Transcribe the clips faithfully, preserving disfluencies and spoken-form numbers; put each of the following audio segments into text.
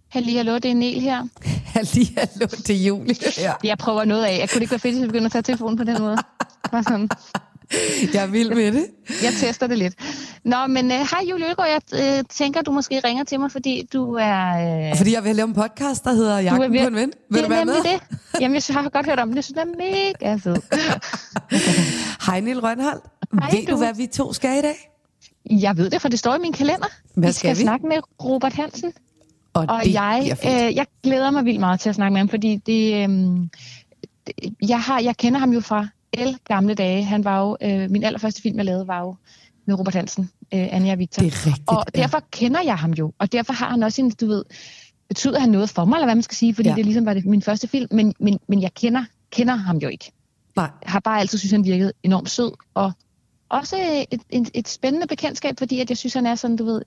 Halli, hallo, det er Nel her. Halli, hallo, det er Julie. Ja. Jeg prøver noget af. Jeg kunne ikke være fedt, hvis jeg begynder at tage telefonen på den måde. Bare sådan. Jeg er vild med det. Jeg tester det lidt. Nå, men hej uh, Julie Ølgaard, jeg uh, tænker, du måske ringer til mig, fordi du er... Uh... Fordi jeg vil lave en podcast, der hedder Jagten ved... på en ven. Vil det du være med? Det. Jamen, jeg har godt hørt om det. Jeg synes, det er mega fed. Hej Niel Rønholdt. Hej, ved du. du, hvad vi to skal i dag? Jeg ved det, for det står i min kalender. Hvad vi skal, skal vi? snakke med Robert Hansen. Og, og det jeg, øh, jeg glæder mig vildt meget til at snakke med ham, fordi det, øh, det, jeg, har, jeg kender ham jo fra el gamle dage. Han var jo, øh, min allerførste film, jeg lavede, var jo med Robert Hansen, øh, Anja og Victor. Det er rigtigt, og ja. derfor kender jeg ham jo, og derfor har han også en, du ved, betyder han noget for mig, eller hvad man skal sige, fordi ja. det ligesom var det, min første film, men, men, men jeg kender, kender ham jo ikke. Nej. Jeg har bare altid synes, han virkede enormt sød, og også et, et, et spændende bekendtskab, fordi at jeg synes, han er sådan, du ved...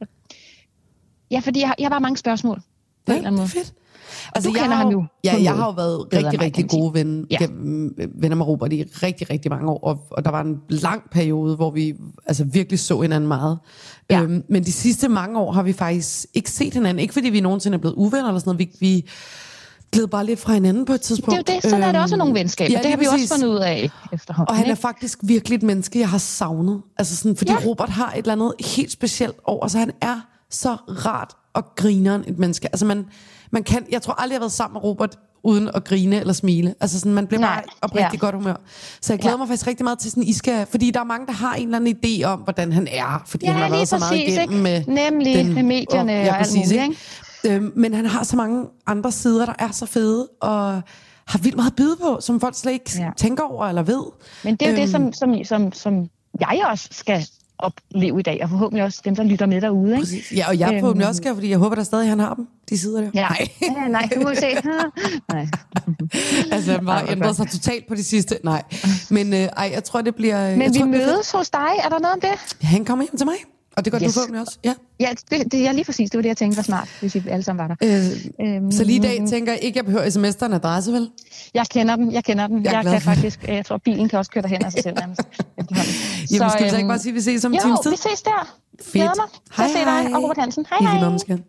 Ja, fordi jeg har, jeg har bare mange spørgsmål. Ja, det er fedt. Altså, du kender ham jo. Ja, jeg har jo været rigtig, mig, rigtig gode ven, ja. gennem, venner med Robert i rigtig, rigtig mange år, og, og der var en lang periode, hvor vi altså virkelig så hinanden meget. Ja. Øhm, men de sidste mange år har vi faktisk ikke set hinanden. Ikke fordi vi nogensinde er blevet uvenner eller sådan noget. Vi, vi gled bare lidt fra hinanden på et tidspunkt. Det er jo det, sådan øhm, er det også nogle venskaber. Ja, det har vi præcis. også fundet ud af efterhånden. Og han er ikke? faktisk virkelig et menneske, jeg har savnet. Altså sådan, fordi Ja. Robert har et eller andet helt specielt over, så han er så rart og grineren et menneske. Altså man, man kan, jeg tror aldrig, jeg har været sammen med Robert uden at grine eller smile. Altså sådan, man bliver Nej. bare oprigtigt Ja. godt humør. Så jeg glæder Ja. mig faktisk rigtig meget til sådan, I skal, fordi der er mange, der har en eller anden idé om, hvordan han er, fordi Ja, han har lige været så meget præcis, igennem med Nemlig den, med medierne og, ja, og alt præcis, muligt, ikke? Øhm, men han har så mange andre sider, der er så fede, og har vildt meget at byde på, som folk slet ikke Ja. tænker over eller ved. Men det er jo Øhm, det, som, som, som, som jeg også skal opleve i dag, og forhåbentlig også dem, der lytter med derude. Ikke? Præcis. Ja, og jeg Øhm. forhåbentlig også skal, fordi jeg håber, der stadig han har dem, de sider der. Ja. Nej. Ja, nej, du må se. Nej. Altså, han Ej, bare hvor ændret godt. sig totalt på de sidste. Nej. Men øh, ej, jeg tror, det bliver... Men jeg vi tror, det bliver mødes hos dig. Er der noget om det? fedt. Han kommer hjem til mig. Og det gør yes. Yes. du forhåbentlig også. Ja. Ja, det, det er lige præcis. Det var det, jeg tænkte var smart, hvis vi alle sammen var der. Øh, Øhm, så lige i dag tænker jeg ikke, jeg behøver sms'er en adresse, vel? Jeg kender den, jeg kender den. Jeg er Jeg, glad kan for det. faktisk, jeg tror, bilen kan også køre derhen af sig selv. Nærmest. Jamen, skal vi så ikke bare sige, at vi ses om en jo, times tid? vi ses der. Fedt. Glæder mig til Hej, at se dig hej. og Robert Hansen. Hej, I lige hej. måde, skat.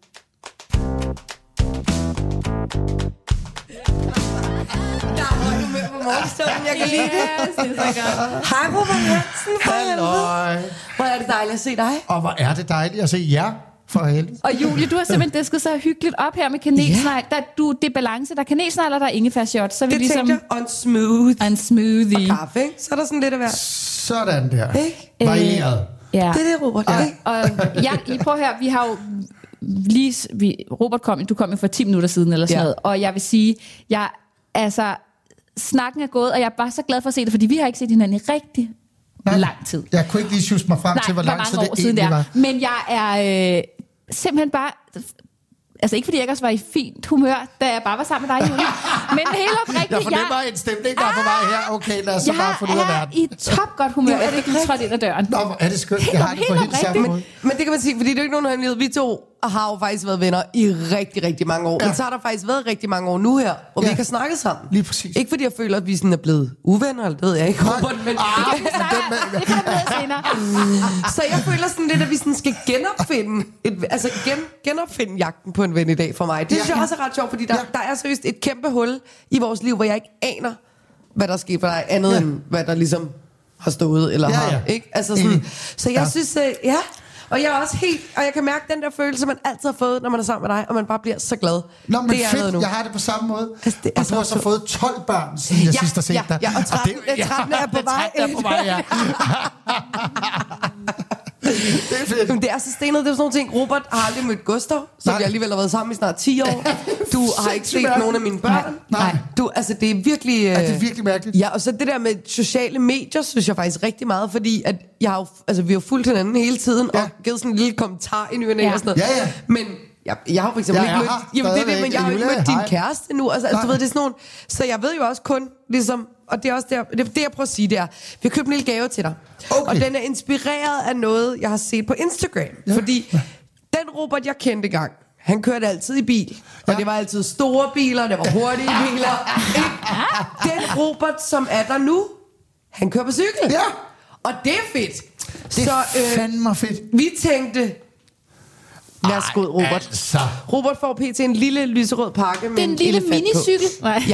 Der var du med på morgenstunden, jeg kan lide det. Hej, Robert Hansen. Halløj. Hvor er det dejligt at se dig. Og hvor er det dejligt at se jer, for helvede. Og Julie, du har simpelthen disket så hyggeligt op her med kanelsnegl. Der, du, det er balance, der er kanelsnegl, og der er ingefærshot. Så er vi Det ligesom tænkte jeg. On smooth. en smoothie. Og kaffe, ikke? Så er der sådan lidt af hver. Sådan der. Ikke? Varieret. Ja. Det er det, Robert. Ja. Og ja, I prøver her, vi har jo lige, vi, Robert kom, du kom jo for ti minutter siden eller sådan Ja. noget, og jeg vil sige, jeg, altså, snakken er gået, og jeg er bare så glad for at se det, fordi vi har ikke set hinanden i rigtig Nej. lang tid. Jeg kunne ikke lige sjusse mig frem Nej, til, hvor lang tid mange det år siden egentlig det er. var. Men jeg er øh, simpelthen bare... Altså ikke fordi jeg ikke også var i fint humør, da jeg bare var sammen med dig, Julie. Men helt oprigtigt, Jeg fornemmer en stemning, der er på vej her. Okay, lad os så bare få det ud af jeg verden. er i topgodt humør, jeg fik trådt ind ad døren. Nå, hvor er det skønt. Helt Jeg har op- det på helt helt samme oprigtigt. måde. Men det kan man sige, fordi det er jo ikke nogen hemmelighed. Vi to har jo faktisk været venner i rigtig, rigtig mange år. Ja. Men så har der faktisk været rigtig mange år nu her, hvor ja. vi Ja. ikke har snakket sammen. Lige præcis. Ikke fordi jeg føler, at vi sådan er blevet uvenner, eller det ved jeg ikke, Robert, men... Ah, Det kommer med senere. Så jeg føler sådan lidt, at vi sådan skal genopfinde, et, altså gen, genopfinde jagten på en ven i dag for mig. Det synes Ja. jeg også er ret sjovt, fordi der, Ja. der er seriøst et kæmpe hul i vores liv, hvor jeg ikke aner, hvad der sker for dig, andet Ja. end hvad der ligesom har stået, eller Ja, har, ja. ikke? Altså sådan, Enig. så jeg Ja. synes, øh, ja... Og jeg er også helt, og jeg kan mærke den der følelse, man altid har fået, når man er sammen med dig, og man bare bliver så glad. Nå, men det er noget fedt, nu. jeg har det på samme måde. Altså, det er Og du har så så fået tolv børn, siden jeg Ja, sidst har set ja, dig. ja, og tretten det- tretten er på vej. tretten er på vej, ja. Det er fedt. Men det er så stenet, det er sådan nogle ting. Robert har aldrig mødt Gustav, som Nej. vi alligevel har været sammen i snart ti år. Du har ikke set Sindssygt mærkeligt. nogen af mine børn. Nej. Du, altså, det er virkelig... Øh... Ja, det er virkelig mærkeligt. Ja, og så det der med sociale medier, synes jeg faktisk rigtig meget, fordi at jeg har jo, altså, vi har jo fulgt hinanden hele tiden, Ja. og givet sådan en lille kommentar i ny og næ Ja. og sådan noget. Ja, ja. Men jeg, jeg har jo for eksempel Ja, ikke jeg mødt... har Jamen, det er det, stadigvæk men jeg har jo ikke Julie. mødt din Hej. kæreste nu. Altså, altså, du Nej. ved, det er sådan nogle... Så jeg ved jo også kun, ligesom... Og det er også der, det, det jeg prøver at sige, det er, vi har købt en lille gave til dig. Okay. Og den er inspireret af noget, jeg har set på Instagram. Ja. Fordi den Robert, jeg kendte gang, han kørte altid i bil. Og Ja. det var altid store biler, det var hurtige biler. Den Robert, som er der nu, han kører på cykel. Ja. Og det er fedt. Det er så, øh, fandme fedt. vi tænkte, Værsgo, Robert. Altså. Robert får pt. En lille lyserød pakke med Det er en en lille elefant minicykel. på. Ja.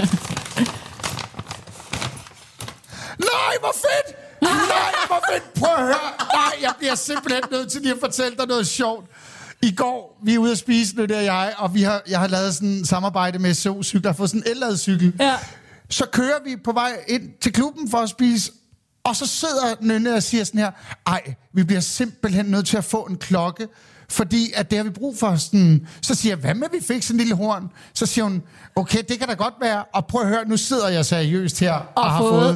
Nej, hvor fedt! Nej, hvor fedt! Prøv at høre. Nej, jeg bliver simpelthen nødt til lige at fortælle dig noget sjovt. I går, vi er ude at spise, nu der jeg, og vi har, jeg har lavet sådan en samarbejde med S O Cykler, fået sådan en el-ladet cykel. Ja. Så kører vi på vej ind til klubben for at spise, og så sidder Nynne og siger sådan her, ej, vi bliver simpelthen nødt til at få en klokke, fordi at det har vi brug for. Sådan. Så siger jeg, hvad med, vi fik sådan en lille horn? Så siger hun, okay, det kan da godt være, og prøv at høre, nu sidder jeg seriøst her og, og har fået... fået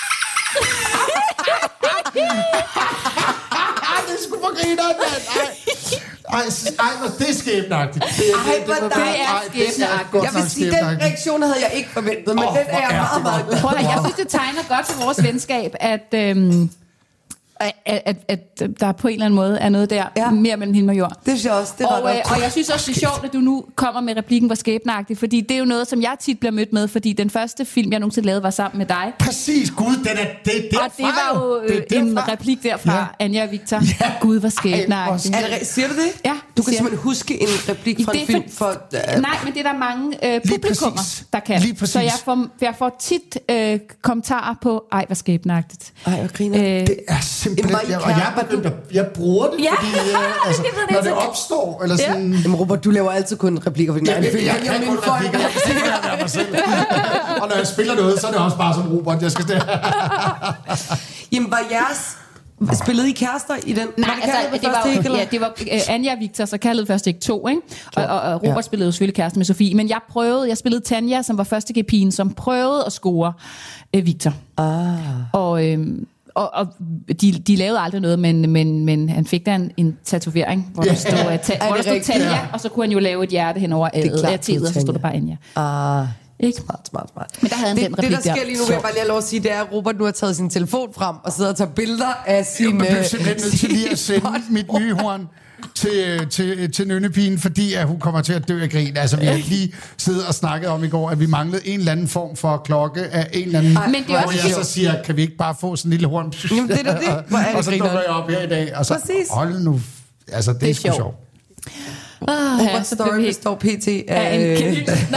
Ej, det er sgu for grineren, mand. Ej, ej, ej, hvor det er skæbnagtigt. Det er, Ej, hvor det, det, det er skæbneagtigt. Jeg vil sige, den reaktion havde jeg ikke forventet, men Åh, oh, den er hvor jeg er meget, det meget godt. glad. Prøv at, jeg synes, det tegner godt for vores venskab, at, øhm, at, at, at der på en eller anden måde er noget der, Ja. mere mellem himmel og jord. Det synes jeg også, det er Og, ret øh, godt. og jeg synes også, det er sjovt, at du nu kommer med replikken var skæbneagtig, fordi det er jo noget, som jeg tit bliver mødt med, fordi den første film, jeg nogensinde lavede, var sammen med dig. Præcis, gud, den er, det er derfra. Og det var jo det øh, er en derfra. replik derfra, Ja. Anja og Victor. Ja. Gud, var skæbneagtig. Ej, Er det, re- siger du det? Ja, Du kan siger simpelthen huske en replik fra Det en er film for- for... Uh, Nej, men det er der mange øh, Lige publikummer, præcis. der kan. Lige præcis. Så jeg får, jeg får tit øh, kommentarer på, ej, hvor skæbneagtigt. Ej, hvor griner. Øh, Det er simpelthen... Jamen, Jeg, og jeg er begyndt at... Jeg bruger det, Ja. fordi... Øh, altså, Jeg ved det, når jeg det tænker. opstår, eller sådan... Jamen, Robert, du laver altid kun replikker for din Jeg, egen jeg, film. jeg, jeg kan kun replikker, jeg kan ikke være mig selv. Og når jeg spiller noget, så er det også bare som Robert, jeg skal stille. Jamen, var jeres... Spillede I kærester i den? Nej, var det altså, kærlighed ved det var, første ikke, jo, eller? ja, det var øh, Anja og Victor, så kærlighed først ikke to, ikke? Og, og, og Robert ja. spillede jo selvfølgelig kæreste med Sofie, men jeg prøvede, jeg spillede Tanja, som var første G-pigen, som prøvede at score øh, Victor. Ah. Og, øh, og, og de, de lavede aldrig noget, men, men, men han fik da en, en tatovering, hvor der stod, uh, ta- hvor der stod rigtigt? Tanja, Ja. og så kunne han jo lave et hjerte hen over er klart, T'et, og så stod der bare Anja. Ah. Ikke? Smart, smart, smart. Men der havde han det, den det, replik der sker der. lige nu, vil jeg bare lige have lov at sige, det er, at Robert nu har taget sin telefon frem og sidder og tager billeder af sin... Jeg øh, bliver simpelthen nødt til lige at sin sende mit nye horn til, til, til Nynnepigen, fordi at hun kommer til at dø af grin. Altså, vi har lige siddet og snakket om i går, at vi manglede en eller anden form for klokke af en eller anden... Men det er hvor også jeg så sjovt. siger, kan vi ikke bare få sådan en lille horn? Jamen, det er da det. Hvor er det og så grineren. dukker jeg op her i dag, og så... Præcis. Hold nu... Altså, det, det er sgu sjovt. sjovt. Ah, Roberts så story blev vi helt- består pt. af af... en kæmpe... Nej,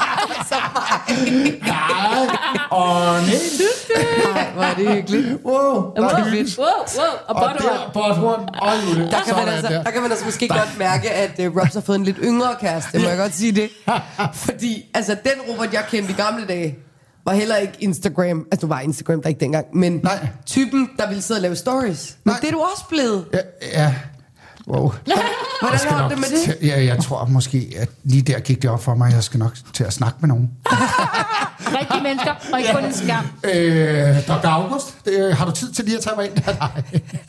Nej, og nej. Nej, hvor er det hyggeligt. Wow, wow, der er wow, hyggeligt. wow, og Og bottom der på et horn. Og Julie. Der kan, man Sådan altså, der. der kan man altså måske godt mærke, at uh, Robs har fået en lidt yngre kæreste, må jeg godt sige det. Fordi altså, den Robert, jeg kendte i gamle dage, var heller ikke Instagram. Altså, du var Instagram der ikke dengang, men Nej. typen, der ville sidde og lave stories. Men Nej. det er du også blevet. Ja, ja. Wow. Hvordan Jeg skal har nok du det med det? til- Ja, jeg tror måske, at lige der gik det op for mig, at jeg skal nok til at snakke med nogen. rigtige mennesker, og ikke kun en skam. Øh, doktor August, det, har du tid til lige at tage mig ind? Nej.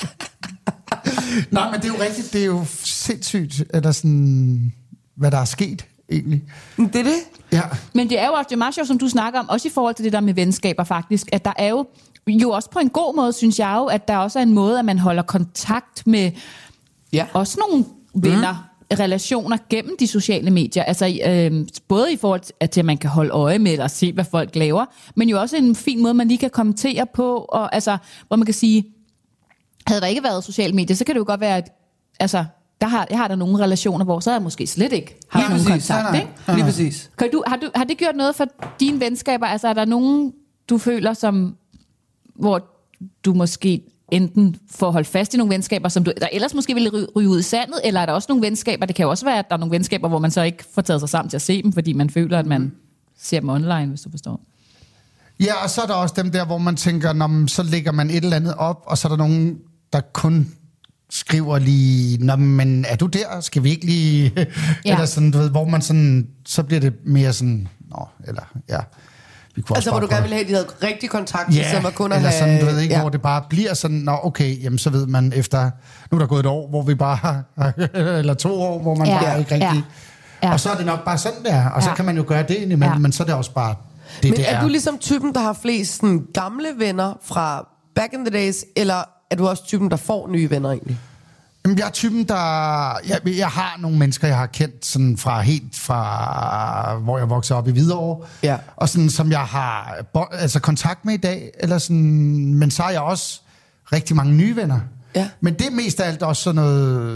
Nej, men det er jo rigtigt. Det er jo sindssygt, eller sådan, hvad der er sket, egentlig. Det er det. Ja. Men det er jo også det er meget sjovt, som du snakker om, også i forhold til det der med venskaber faktisk, at der er jo, jo også på en god måde, synes jeg jo, at der også er en måde, at man holder kontakt med Ja. også nogle venner, mm. relationer gennem de sociale medier. Altså øh, både i forhold til, at man kan holde øje med og se, hvad folk laver, men jo også en fin måde, man lige kan kommentere på, og altså, hvor man kan sige, havde der ikke været sociale medier, så kan det jo godt være, at altså, der har, jeg har der nogle relationer, hvor så er jeg måske slet ikke har Lige nogen præcis. kontakt. Nej, nej. Ikke? Lige præcis. Kan du, har, du, har det gjort noget for dine venskaber? Altså er der nogen, du føler, som, hvor du måske enten får holdt fast i nogle venskaber, som du der ellers måske ville ry- ryge ud i sandet, eller er der også nogle venskaber, det kan jo også være, at der er nogle venskaber, hvor man så ikke får taget sig sammen til at se dem, fordi man føler, at man ser dem online, hvis du forstår. Ja, og så er der også dem der, hvor man tænker, når man, så lægger man et eller andet op, og så er der nogen, der kun skriver lige, nå, men er du der? Skal vi ikke lige... Ja. Eller sådan, du ved, hvor man sådan... Så bliver det mere sådan... Nå, eller ja... Vi kunne Altså, også hvor du bare gerne prøve- ville have, at de havde rigtig kontakt, Ja, som var kun at eller have... sådan, du ved ikke, ja. hvor det bare bliver sådan, nå okay, jamen så ved man efter, nu er der gået et år, hvor vi bare har, eller to år, hvor man Ja, bare ikke rigtig, ja, ja. og så er det nok bare sådan der, og så Ja. kan man jo gøre det indimellem, Ja. men så er det også bare det, Men det er er. du ligesom typen, der har flest sådan, gamle venner fra back in the days, eller er du også typen, der får nye venner egentlig? Jamen, jeg er typen, der... Jeg, jeg har nogle mennesker, jeg har kendt sådan fra helt fra... Hvor jeg voksede op i Hvidovre. Ja. Og sådan, som jeg har bo, altså, kontakt med i dag. Eller sådan, men så har jeg også rigtig mange nye venner. Ja. Men det er mest af alt også sådan noget...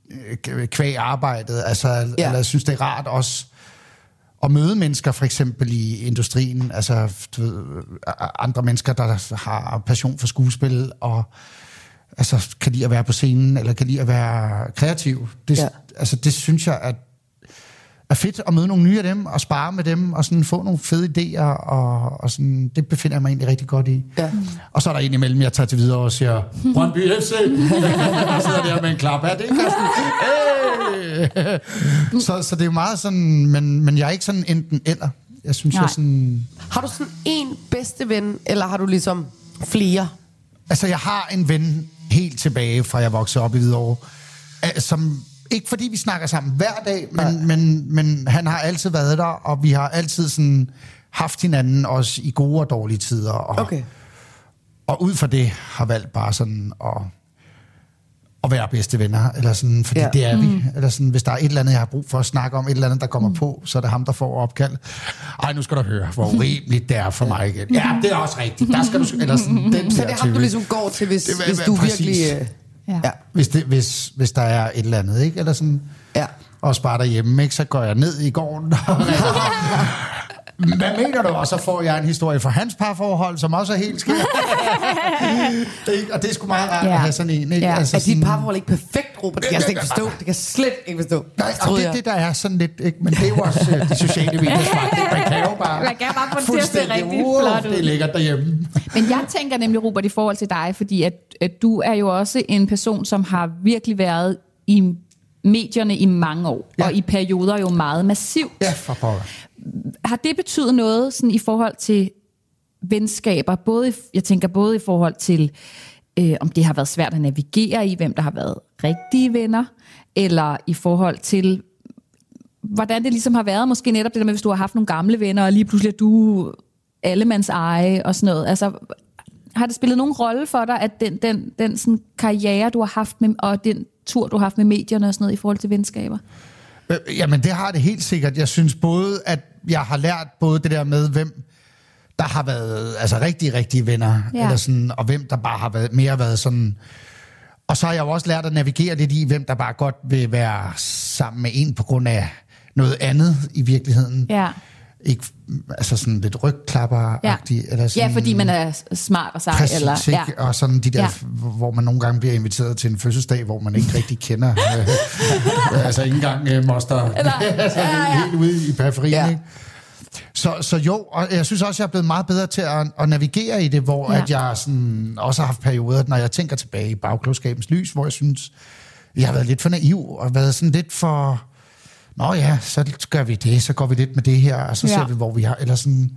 øh, kvæg arbejdet. Altså, ja. Eller jeg synes, det er rart også at møde mennesker, for eksempel i industrien. Altså, du ved, andre mennesker, der har passion for skuespil, og altså, kan lide at være på scenen, eller kan lide at være kreativ. Det, ja. Altså, det synes jeg, at er fedt at møde nogle nye af dem, og spare med dem, og sådan få nogle fede idéer, og, og sådan, det befinder jeg mig egentlig rigtig godt i. Ja. Og så er der en imellem, jeg tager til videre og siger, Brøndby F C! Og sidder der med en klap. Ja, det er hey! så, så det er jo meget sådan, men, men jeg er ikke sådan enten eller. Jeg synes, Nej. jeg sådan... Har du sådan en bedste ven, eller har du ligesom flere? Altså, jeg har en ven helt tilbage, fra jeg voksede op i Hvidovre, som... Ikke fordi vi snakker sammen hver dag, men, men, men han har altid været der, og vi har altid sådan haft hinanden, også i gode og dårlige tider. Og, okay. og ud fra det har valgt bare sådan at, at være bedste venner, eller sådan, fordi ja. det er vi. Mm. Eller sådan, hvis der er et eller andet, jeg har brug for at snakke om, et eller andet, der kommer mm. på, så er det ham, der får opkald. Ej, nu skal du høre, hvor urimeligt det er for mig igen. Ja, det er også rigtigt. Der skal du, eller sådan, den så det er ham, du ligesom går til, hvis, det, hvis du præcis. virkelig... Ja. Ja. Hvis, det, hvis, hvis der er et eller andet, ikke? Eller sådan, ja. Og bare derhjemme, ikke? Så går jeg ned i gården og hvad mener du? Og så får jeg en historie fra hans parforhold, som også er helt skært. Og det er sgu meget rart ja. at have sådan en. Ikke? Ja. Altså, er dit parforhold ikke perfekt, Robert? Det kan jeg ikke forstå. Det kan jeg slet ikke forstå. Nej, og det er det, der er sådan lidt... Ikke? Men det er jo også uh, de sociale medier. Man kan jo bare... Man kan bare få det til at se rigtig flot ud. Det ligger derhjemme. Men jeg tænker nemlig, Robert, i forhold til dig, fordi at, at du er jo også en person, som har virkelig været i medierne i mange år, ja. og i perioder jo meget massivt. Ja, for pokker. Har det betydet noget sådan, i forhold til venskaber? Både, jeg tænker både i forhold til, øh, om det har været svært at navigere i, hvem der har været rigtige venner, eller i forhold til, hvordan det ligesom har været, måske netop det der med, hvis du har haft nogle gamle venner, og lige pludselig er du allemands eje og sådan noget. Altså, har det spillet nogen rolle for dig, at den, den, den sådan karriere, du har haft med, og den tur, du har haft med medierne og sådan noget, i forhold til venskaber? Jamen, det har det helt sikkert. Jeg synes både, at jeg har lært både det der med, hvem der har været altså rigtig, rigtige venner, ja. eller sådan, og hvem der bare har været, mere været sådan... Og så har jeg jo også lært at navigere lidt i, hvem der bare godt vil være sammen med en på grund af noget andet i virkeligheden. Ja. Ikke, altså sådan lidt rygklapper-agtigt. Ja. Eller sådan, ja, fordi man er smart og sej. Præcis, eller, ja. Og sådan de der, ja. hvor man nogle gange bliver inviteret til en fødselsdag, hvor man ikke rigtig kender. øh, altså ikke engang øh, moster. altså, ja, ja. Helt ude i periferien, ja. ikke? Så, så jo, og jeg synes også, jeg er blevet meget bedre til at, at navigere i det, hvor ja. at jeg sådan, også har haft perioder, når jeg tænker tilbage i bagklogskabens lys, hvor jeg synes, jeg har været lidt for naiv, og været sådan lidt for... Nå ja, så gør vi det, så går vi lidt med det her, og så ja. ser vi, hvor vi har, eller sådan...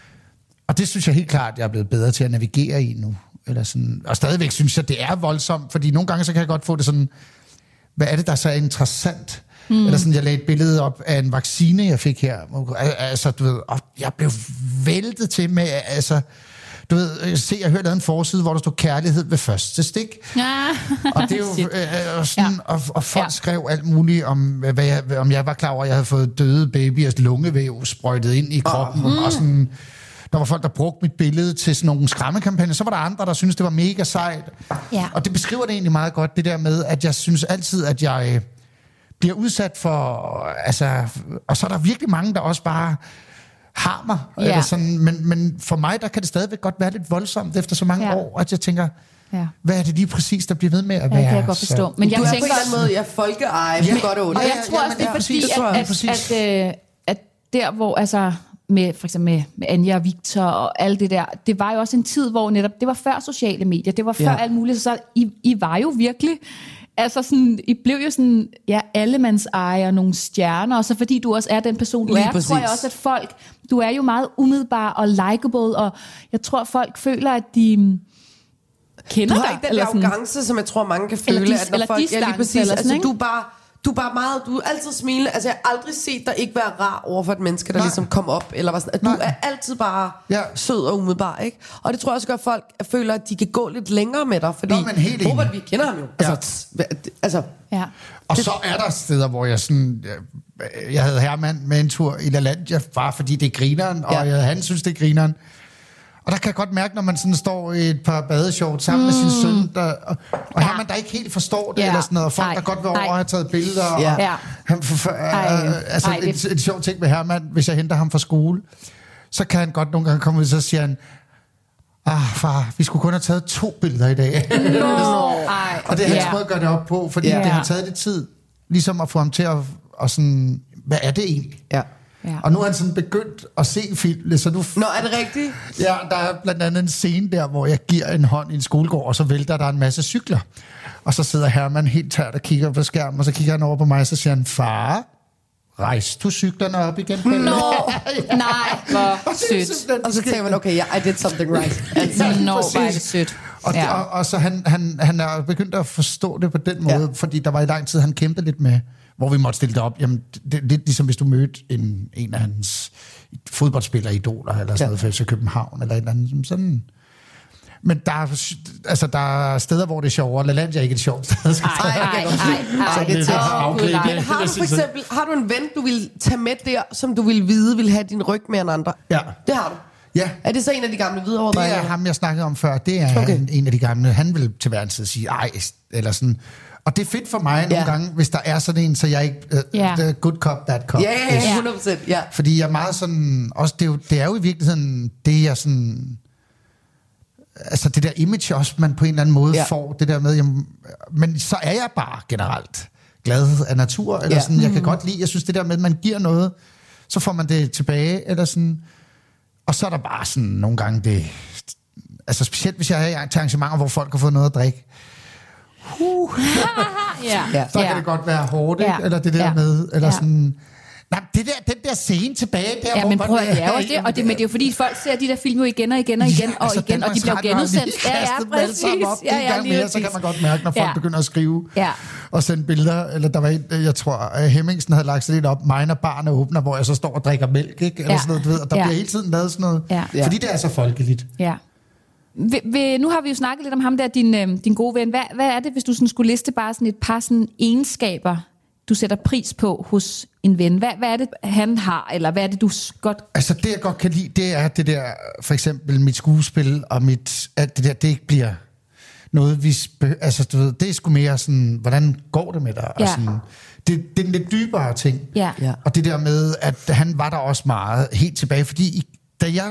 Og det synes jeg helt klart, jeg er blevet bedre til at navigere i nu. Eller sådan, og stadigvæk synes jeg, det er voldsomt, fordi nogle gange så kan jeg godt få det sådan, hvad er det, der så er interessant? Mm. Eller sådan, jeg lagde et billede op af en vaccine, jeg fik her. Altså, du ved, og jeg blev væltet til med, altså... Du ved, se, jeg hørte en forside, hvor der stod kærlighed ved første stik. Ja. Og det er jo øh, sådan, ja. og, og folk ja. skrev alt muligt om, hvad jeg, om jeg var klar over, at jeg havde fået døde babyers lungevæv sprøjtet ind i kroppen. Oh. Mm. Og sådan, der var folk, der brugte mit billede til sådan nogle skræmmekampagner. Så var der andre, der syntes, det var mega sejt. Ja. Og det beskriver det egentlig meget godt, det der med, at jeg synes altid, at jeg øh, bliver udsat for... Altså, og så er der virkelig mange, der også bare... har mig, ja. eller sådan, men, men for mig, der kan det stadigvæk godt være lidt voldsomt efter så mange ja. år, at jeg tænker, ja. hvad er det lige præcis, der bliver ved med at ja, være? Det kan jeg godt forstå. Men jeg du tænker, er på en eller anden måde, jeg er folkeeje, ja. godt og ondt. Og jeg tror også, det er fordi, at, at, at, at der, hvor altså, med, for eksempel med, med Anja og Victor og alt det der, det var jo også en tid, hvor netop, det var før sociale medier, det var før ja. alt muligt, så I, I var jo virkelig... Altså sådan, I blev jo sådan, ja, allemands ejer, nogle stjerner, og så fordi du også er den person, du Lige er, præcis. tror jeg også, at folk, du er jo meget umiddelbar og likeable, og jeg tror, folk føler, at de kender dig. Du har ikke den arrogance, som jeg tror, mange kan føle, dis, at når folk, ja, lige præcis, sådan, altså ikke? du er bare, du er bare meget, du er altid smilende, altså jeg har aldrig set dig ikke være rar over for et menneske, der Nej. ligesom kom op, eller var sådan, at du Nej. er altid bare ja. sød og umiddelbar, ikke? Og det tror jeg også gør, at folk føler, at de kan gå lidt længere med dig, fordi Nå, Robert, vi kender ham jo. Ja. Altså, altså ja. Og det, så er der steder, hvor jeg sådan, jeg havde Herman med en tur i LaLandia, bare fordi det er grineren, og ja. jeg, han synes, det er grineren. Og der kan jeg godt mærke, når man sådan står i et par badeshorts sammen mm. med sin søn, der, og, og ja. Herman, der ikke helt forstår det, ja. Eller sådan noget, og folk, Ej. Der godt vil over og have taget billeder. Og, ja. han, for, for, Ej. Altså, Ej, det... en, en sjov ting med Herman, hvis jeg henter ham fra skole, så kan han godt nogle gange komme ud, så siger han, ah far, vi skulle kun have taget to billeder i dag. No. Og det er hans yeah. måde at gøre det op på, fordi yeah. det har taget lidt tid, ligesom at få ham til at, og sådan, hvad er det egentlig? Ja. Ja. Og nu er han sådan begyndt at se film, så nu... Nå, er det rigtigt? Ja, der er blandt andet en scene der, hvor jeg giver en hånd i en skolegård, og så vælter der en masse cykler. Og så sidder Herman helt tørt og kigger på skærmen, og så kigger han over på mig, og så siger han, far, rejs du cyklerne op igen? Nå, no. ja. Nej, hvor sødt. Og så tænker man, okay, yeah, I did something right. Altså, Nå, hvor er det sødt. Og, ja. og, og så han, han, han er begyndt at forstå det på den måde, ja. Fordi der var i lang tid, han kæmpede lidt med, hvor vi måtte stille det op. Jamen, det er lidt ligesom hvis du mødte en, en af hans fodboldspillere, idoler, eller sådan ja. Noget, for F C København, eller et eller andet sådan. Men der er, altså, der er steder, hvor det er sjovere. LaLandia er ikke et sjovt sted. Nej, nej, nej. Men har du for eksempel, har du en ven, du vil tage med der, som du vil vide, vil have din ryg mere end andre? Ja. Det har du? Ja. Er det så en af de gamle Hvidovre? Det er ham, jeg snakkede om før. Det er okay. en, en af de gamle. Han vil til hver en tid sige, ej, eller sådan. Og det er fedt for mig nogle yeah. gange, hvis der er sådan en, så jeg ikke... Uh, yeah. Good cop, bad cop. Ja, ja, ja, hundrede procent. Ja. Fordi jeg er meget sådan... Også det, er jo, det er jo i virkeligheden det, jeg sådan... Altså det der image også, man på en eller anden måde yeah. får. Det der med... Jamen, men så er jeg bare generelt glad af natur. Eller yeah. sådan, jeg kan godt lide... Jeg synes det der med, at man giver noget, så får man det tilbage. Eller sådan... Og så er der bare sådan nogle gange det... Altså specielt hvis jeg er til arrangementer, hvor folk har fået noget at drikke. Uh. ja. Så kan ja. Det godt være hårdt, ja. Eller det der ja. Med, eller ja. Sådan... Nej, det der, den der scene tilbage der, ja, hvor men man... prøv at det er også det, og det, men det er jo fordi, folk ser de der film jo igen og igen og igen, ja, altså, og igen, og de bliver genudsendt. Ja, ja, præcis. Op, ja, ja, lige mere, så kan man godt mærke, når folk ja. Begynder at skrive ja. Og sende billeder, eller der var en, jeg tror, Hemmingsen havde lagt sig lidt op, mine og barn åbner, hvor jeg så står og drikker mælk, ikke? Eller ja. Sådan noget, du ved, og der ja. Bliver hele tiden lavet sådan noget, ja. Fordi det er så folkeligt. Ja. Ved, ved, nu har vi jo snakket lidt om ham der, din, øh, din gode ven. Hvad, hvad er det, hvis du sådan skulle liste bare sådan et par sådan egenskaber, du sætter pris på hos en ven? Hvad, hvad er det, han har, eller hvad er det, du godt... Altså det, jeg godt kan lide, det er det der, for eksempel mit skuespil, og mit, at det der, det ikke bliver noget, vi... Sp- altså du ved, det er sgu mere sådan, hvordan går det med dig? Ja. Og sådan, det, det er en lidt dybere ting. Ja. Ja. Og det der med, at han var der også meget helt tilbage, fordi da jeg...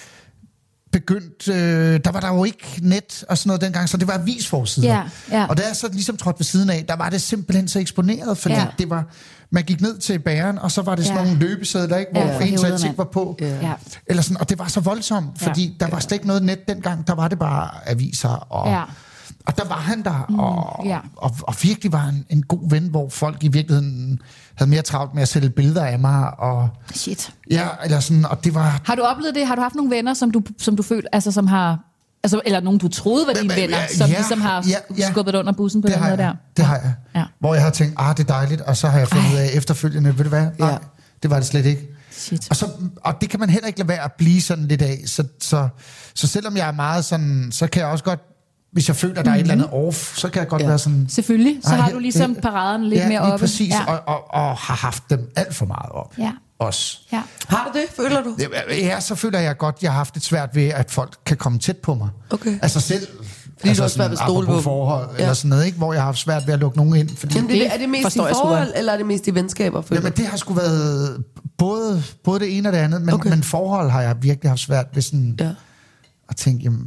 begyndt, øh, der var der jo ikke net og sådan noget dengang, så det var avisforsider. Ja, ja. Og da jeg så ligesom trådte ved siden af, der var det simpelthen så eksponeret, fordi ja. Det var, man gik ned til bageren, og så var det sådan ja. Nogle løbesedler, ikke, hvor ja, ens ansigt var på. Ja. Eller sådan, og det var så voldsomt, fordi ja. Der var slet ikke noget net dengang, der var det bare aviser, og, ja. Og der var han der, mm, og, ja. og, og virkelig var en, en god ven, hvor folk i virkeligheden havde mere travlt med at sælge billeder af mig. Og, shit. Ja, eller sådan, og det var... Har du oplevet det? Har du haft nogle venner, som du, som du følte, altså som har... Altså, eller nogen, du troede var dine venner, som ja, ligesom har ja, ja. skubbet under bussen på den måde der? Det har jeg. Ja. Hvor jeg har tænkt, ah, det er dejligt, og så har jeg fundet ud af efterfølgende, ved du hvad? Nej, ja. Det var det slet ikke. Shit. Og, så, og det kan man heller ikke lade være at blive sådan lidt af. Så, så, så selvom jeg er meget sådan, så kan jeg også godt, hvis jeg føler, at der er mm-hmm. et eller andet off, så kan jeg godt ja. Være sådan... Selvfølgelig, så har du ligesom paraden lidt ja, mere oppe. Præcis, ja, præcis, og, og, og har haft dem alt for meget op. Ja. Også. Ja. Har du det, føler du? Ja, så føler jeg godt, at jeg har haft det svært ved, at folk kan komme tæt på mig. Okay. Altså selv... Fordi altså, du har svært ved at stole på forhold, ja. Eller sådan noget, ikke? Hvor jeg har haft svært ved at lukke nogen ind. Fordi Jamen, det, er det mest i forhold, eller er det mest i venskaber? Jamen, det har sgu været både, både det ene og det andet, men, okay. men forhold har jeg virkelig haft svært ved sådan... Ja. At tænke, jamen...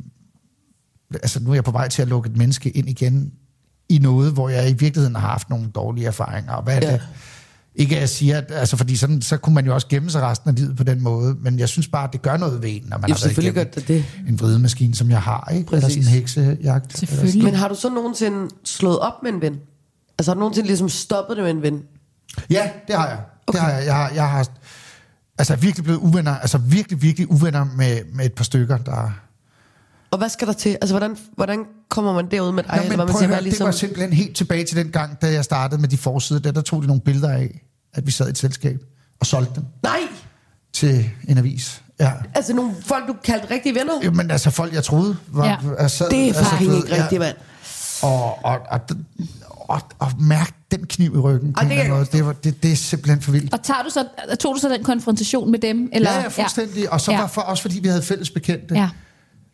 Altså, nu er jeg på vej til at lukke et menneske ind igen i noget, hvor jeg i virkeligheden har haft nogle dårlige erfaringer. Og hvad er ja. Det? Ikke at jeg siger, at, altså, fordi sådan, så kunne man jo også gemme sig resten af livet på den måde, men jeg synes bare, at det gør noget ved en, når man jo, har været igennem det det. En vridemaskine, som jeg har, ikke? Eller sådan en heksejagt. Selvfølgelig. Men har du så nogensinde slået op med en ven? Altså har du nogensinde ligesom stoppet det med en ven? Ja, det har jeg. Okay. Det har jeg. Jeg har, jeg har altså virkelig blevet uvenner, altså virkelig, virkelig uvenner med, med et par stykker, der... Og hvad skal der til? Altså, hvordan, hvordan kommer man derud med dig? Nå, men man prøv siger, høre, ligesom... det var simpelthen helt tilbage til den gang, da jeg startede med de forsider, der, der tog de nogle billeder af, at vi sad i et selskab og solgte dem. Nej! Til en avis. Ja. Altså nogle folk, du kaldte rigtige venner? Jo, men altså folk, jeg troede var... Ja. Altså, det er faktisk altså, ikke rigtigt, mand. Og, og, og, og, og mærke den kniv i ryggen. Ej, det, måde, det, var, det, det er simpelthen for vildt. Og tager du så, tog du så den konfrontation med dem? Eller? Ja, ja, fuldstændig. Ja. Og så ja. var for, også fordi vi havde fælles bekendte. Ja.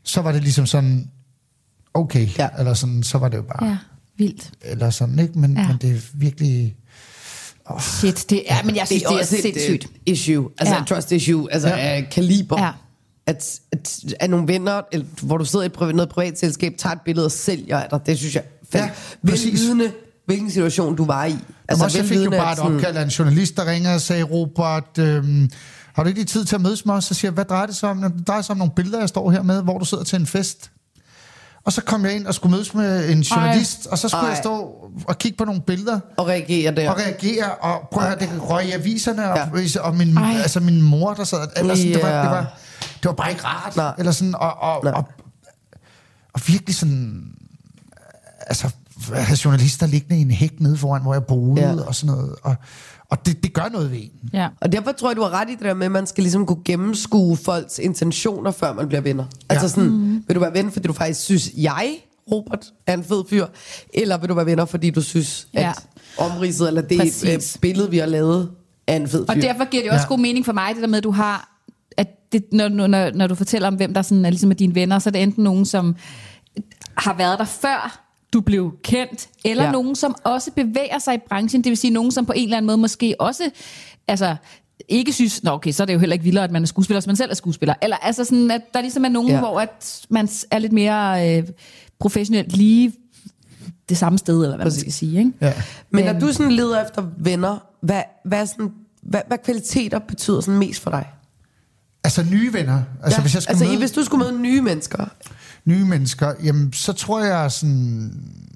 så var det ligesom sådan, okay, ja. eller sådan, så var det jo bare... Ja, vildt. Eller sådan, ikke? Men, ja. men det er virkelig... Oh. Shit, det er, men jeg synes, det er, det er sindssygt. Et issue, altså ja. et trust issue, altså ja. af kaliber. Ja. At, at, at nogle venner, eller, hvor du sidder i et, noget privat selskab, tager et billede og sælger af dig, det synes jeg... Ja, vidne, hvilken situation du var i. Altså, også, jeg fik jo bare et sådan... opkald af en journalist, der ringer og sagde, Robert, øhm, har du ikke lige tid til at mødes med os? Så siger jeg, hvad drejer det sig om? Det drejer sig om nogle billeder, jeg står her med, hvor du sidder til en fest. Og så kom jeg ind og skulle mødes med en journalist, Ej. og så skulle Ej. jeg stå og kigge på nogle billeder. Og reagere der. Og reagere, og prøv at høre, det røg i aviserne, ja. og, og min, altså min mor, der sad... Eller sådan, yeah. det, var, det, var, det var bare ikke rart. Nej. Eller sådan, og, og, og, og virkelig sådan... Altså, at have journalister liggende i en hæk nede foran, hvor jeg boede, ja. og sådan noget. Og, og det, det gør noget ved en. Ja. Og derfor tror jeg, du har ret i det der med, at man skal ligesom kunne gennemskue folks intentioner, før man bliver venner. Ja. Altså sådan, mm. vil du være ven, fordi du faktisk synes, jeg, Robert, er en fed fyr? Eller vil du være venner, fordi du synes, at ja. omridset, eller det Præcis. billede, vi har lavet, er en fed fyr? Og derfor giver det også ja. god mening for mig, det der med, at du har, at det, når, når, når du fortæller om, hvem der sådan er, ligesom er dine venner, så er det enten nogen, som har været der før, du blev kendt, eller ja. nogen, som også bevæger sig i branchen, det vil sige nogen, som på en eller anden måde måske også, altså, ikke synes, nå okay, så er det jo heller ikke vildere, at man er skuespiller, hvis man selv er skuespiller, eller altså sådan, at der ligesom er nogen, ja. hvor at man er lidt mere øh, professionelt lige det samme sted, eller hvad Præcis. man skal sige, ikke? Ja. Men når du sådan leder efter venner, hvad, hvad, sådan, hvad, hvad kvaliteter betyder sådan mest for dig? Altså nye venner? Altså, ja. hvis, jeg skal altså møde... hvis du skulle møde nye mennesker... nye mennesker, jamen, så tror jeg sådan...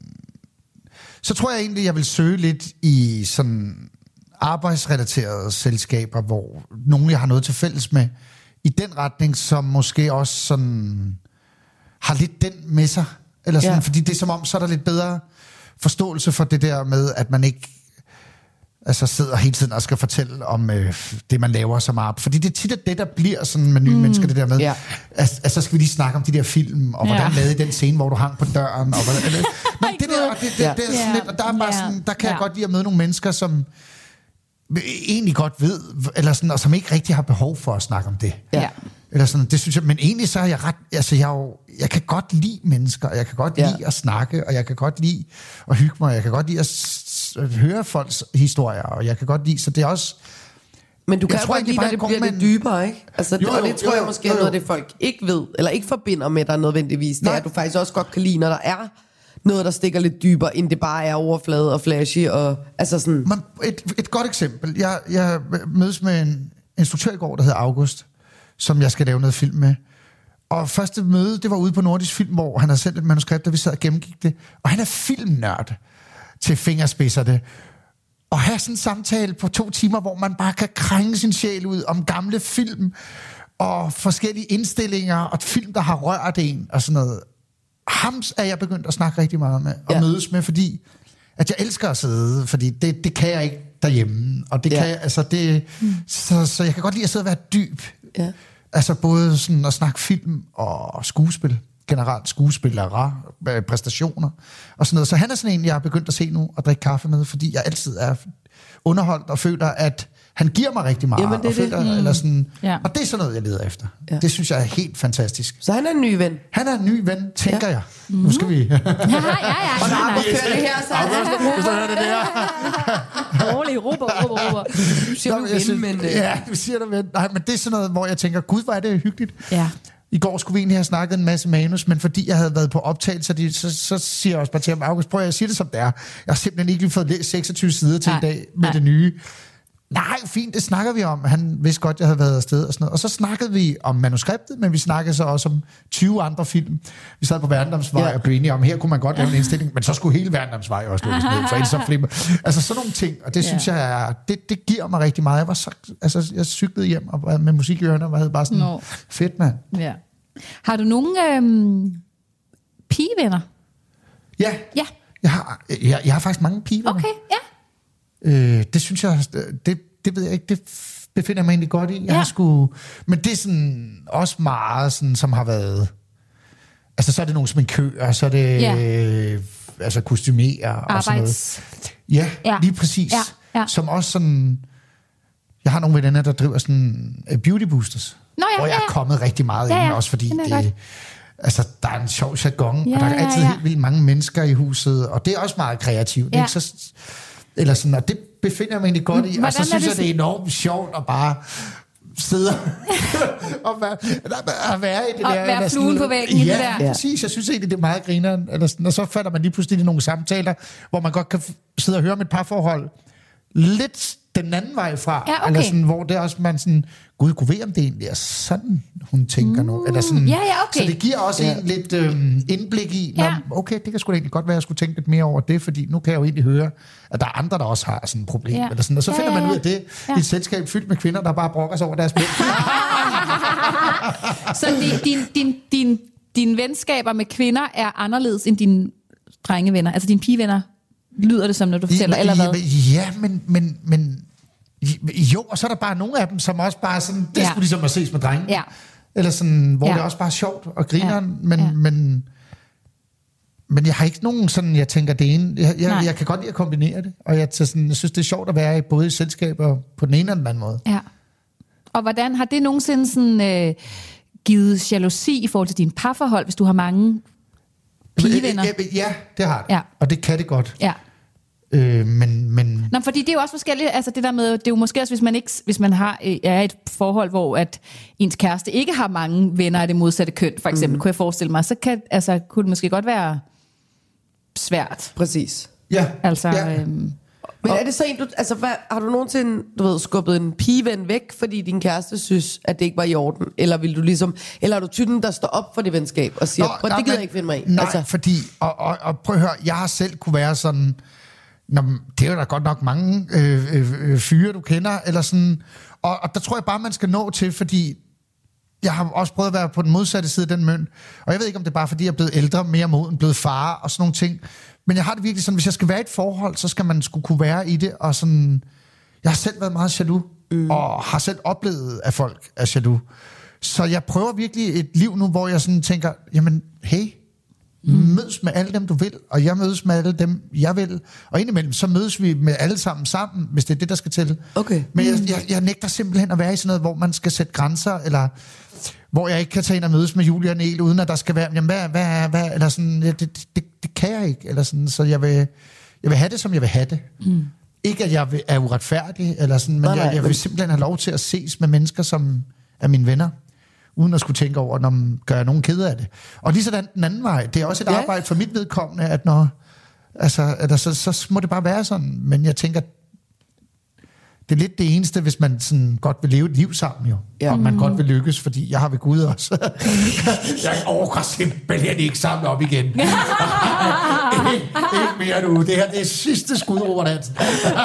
Så tror jeg egentlig, jeg vil søge lidt i sådan arbejdsrelaterede selskaber, hvor nogen, jeg har noget til fælles med, i den retning, som måske også sådan har lidt den med sig. Eller sådan, ja. fordi det er som om, så er der lidt bedre forståelse for det der med, at man ikke altså sidder hele tiden og skal fortælle om øh, det, man laver som arbejde. Fordi det er tit det, der bliver sådan med nye mm. mennesker, det der med, ja. at, at så skal vi lige snakke om de der film, og hvordan ja. lavede I den scene, hvor du hang på døren, og hvordan... Eller, men det der, og det, det, ja. det er sådan lidt, og der er bare sådan, der kan ja. jeg godt lide at møde nogle mennesker, som egentlig godt ved, eller sådan, og som ikke rigtig har behov for at snakke om det. Ja. Eller sådan, det synes jeg, men egentlig så er jeg ret, altså jeg, jo, jeg kan godt lide mennesker, og jeg kan godt ja. lide at snakke, og jeg kan godt lide at hygge mig, og jeg kan godt lide at s- høre folks historier, og jeg kan godt lide, så det er også... Men du kan jo godt lide, når det bliver lidt dybere, ikke? Altså, jo, jo, og det tror jo, jeg måske er noget af det, folk ikke ved, eller ikke forbinder med dig nødvendigvis. Det er, at du faktisk også godt kan lide, når der er noget, der stikker lidt dybere, end det bare er overflade og flashy, og altså sådan... Men et, et godt eksempel. Jeg, jeg mødes med en instruktør i går, der hedder August, som jeg skal lave noget film med. Og første møde, det var ude på Nordisk Film, hvor han havde sendt et manuskript, og vi sad og gennemgik det. Og han er filmnørd til fingerspidserne. Og have sådan en samtale på to timer, hvor man bare kan krænge sin sjæl ud om gamle film, og forskellige indstillinger, og film, der har rørt en, og sådan noget. Hams er jeg begyndt at snakke rigtig meget med, og ja. mødes med, fordi at jeg elsker at sidde, fordi det, det kan jeg ikke derhjemme. Og det ja. kan jeg, altså det... Mm. Så, så jeg kan godt lide at sidde og være dyb. Ja. Altså både sådan at snakke film og skuespil, generelt skuespillere, præstationer og sådan noget. Så han er sådan en, jeg har begyndt at se nu og drikke kaffe med, fordi jeg altid er underholdt og føler, at han giver mig rigtig meget. Jamen, det og, føler, det. Mm. Eller sådan, ja. og det er sådan noget, jeg leder efter. Ja. Det synes jeg er helt fantastisk. Så han er en ny ven? Han er en ny ven, tænker ja. jeg. Mm. Nu skal vi... ja, ja, ja. Og når August kører det her, så er det... Så er det der. Rolig, råber, råber, råber. Du siger du ven, men... Ja, vi siger det ven. Nej, men det er sådan noget, hvor jeg tænker, gud, hvor er det hyggeligt. Ja. I går skulle vi egentlig have snakket en masse manus, men fordi jeg havde været på optagelse, så, så siger jeg også bare til ham, August, prøv at sige det som det er. Jeg har simpelthen ikke lige fået læst seksogtyve sider til Nej. i dag med Nej. det nye. Nej, fint, det snakker vi om. Han vidste godt, jeg havde været afsted og sådan noget. Og så snakkede vi om manuskriptet, men vi snakkede så også om tyve andre film. Vi sad på Værndomsvej ja. og blev enige om, her kunne man godt lave en indstilling, men så skulle hele Værndomsvej også lukkes ned, for ellers så flimmer. Altså sådan nogle ting, og det ja. synes jeg, er, det, det giver mig rigtig meget. Jeg var så, altså, jeg cyklede hjem og var med musik i ørerne, og havde bare sådan, no. fedt mand. Ja. Har du nogen øhm, pigevenner? Ja. Ja. Jeg har, jeg, jeg har faktisk mange pigevenner. Okay, ja. Øh, det synes jeg, det, det ved jeg ikke, det befinder jeg mig egentlig godt i. Jeg ja. har sgu, men det er sådan også meget, sådan, som har været, altså så er det nogen som en køer, så er det ja. øh, altså kostymerer og sådan noget. Ja, ja, lige præcis. Ja. Ja. Som også sådan, jeg har nogle venner, der driver sådan uh, beauty boosters, Nå, ja, hvor jeg ja, ja. er kommet rigtig meget ja, ja. ind, også fordi det, altså, der er en sjov jargon, ja, og der er altid ja, ja. helt vildt mange mennesker i huset, og det er også meget kreativt. Ja. Ikke? Så, eller sådan, og det befinder jeg mig egentlig godt i, Hvordan og så synes det jeg, det er enormt sjovt at bare sidde og være, at være i det og der. Og være fluen på væggen ja, i det der. Ja, præcis. Jeg synes egentlig, det er meget grineren. Eller sådan, og så fatter man lige pludselig nogle samtaler, hvor man godt kan sidde og høre om et parforhold lidt den anden vej fra. Ja, okay. Eller sådan, hvor det også man sådan, gud, kunne ved, om det egentlig er sådan, hun tænker mm. nu. Eller sådan, ja, ja, okay. Så det giver også ja. en lidt øhm, indblik i, ja. okay, det kan sgu da egentlig godt være, at jeg skulle tænke lidt mere over det, fordi nu kan jeg jo egentlig høre, at der er andre, der også har sådan et problem. Ja. Eller sådan, og så ja, finder ja, ja. man ud af det ja. i et selskab fyldt med kvinder, der bare brokker sig over deres mænd. Så din, din, din, din, dine venskaber med kvinder er anderledes end dine drengevenner, altså dine pigevenner, lyder det som, når du fortæller, ja, eller hvad? Ja, men, men, men jo, og så er der bare nogle af dem, som også bare sådan, det ja. skulle ligesom at ses med drenge. Ja. Eller sådan, hvor ja. det er også bare sjovt og grineren, ja. men, ja. men, men jeg har ikke nogen sådan, jeg tænker det ene, jeg, jeg, jeg kan godt lide at kombinere det, og jeg, sådan, jeg synes, det er sjovt at være i både i selskaber på den ene og den anden måde. Ja. Og hvordan har det nogensinde sådan, øh, givet jalousi i forhold til dine parforhold, hvis du har mange pigevenner? Ja, det har det, ja. og det kan det godt. Ja. Øh, men, men... Nå, fordi det er jo også forskelligt, altså det der med, det er jo måske også, hvis man ikke, hvis man har, er et forhold, hvor at ens kæreste ikke har mange venner af det modsatte køn, for eksempel, mm. kunne jeg forestille mig, så kan, altså, kunne det måske godt være svært. Præcis. Ja. Altså, ja. Øhm, Men er det så en, du, altså hvad, har du nogensinde, du ved, skubbet en pigeven væk, fordi din kæreste synes, at det ikke var i orden? Eller vil du ligesom, eller er du typen, der står op for det venskab og siger, Nå, nej, det gider jeg ikke finde mig i? Nej, altså. fordi, og, og, og prøv at høre, jeg har selv kunne være sådan, nå, det er jo da godt nok mange øh, øh, fyre, du kender, eller sådan, og, og der tror jeg bare, man skal nå til, fordi jeg har også prøvet at være på den modsatte side af den mønt, og jeg ved ikke, om det er bare, fordi jeg er blevet ældre, mere moden, blevet far og sådan nogle ting, men jeg har det virkelig sådan, hvis jeg skal være i et forhold, så skal man skulle kunne være i det, og sådan, jeg har selv været meget jaloux, mm. og har selv oplevet, at folk er jaloux, så jeg prøver virkelig et liv nu, hvor jeg sådan tænker, jamen, hey, Mm. mødes med alle dem, du vil, og jeg mødes med alle dem, jeg vil, og indimellem, så mødes vi med alle sammen sammen, hvis det er det, der skal til. Okay. Men jeg, jeg, jeg nægter simpelthen at være i sådan noget, hvor man skal sætte grænser, eller hvor jeg ikke kan tage ind og mødes med Julia og Niel, uden at der skal være, jamen, hvad, hvad, hvad, eller sådan, ja, det, det, det kan jeg ikke, eller sådan, så jeg vil, jeg vil have det, som jeg vil have det. Mm. Ikke, at jeg vil, er uretfærdig, eller sådan, men nej, jeg, jeg vil simpelthen have lov til at ses med mennesker, som er mine venner, uden at skulle tænke over, når man gør nogen ked af det. Og lige sådan den anden vej, det er også et ja. arbejde for mit vedkommende, at når, altså, at der, så, så må det bare være sådan, men jeg tænker, det er lidt det eneste, hvis man sådan godt vil leve et liv sammen jo, ja. og man mm. godt vil lykkes, fordi jeg har ved Gud også. Jeg overgår simpelthen ikke sammen op igen. ikke, ikke mere nu. Det her det er sidste skud over dansen.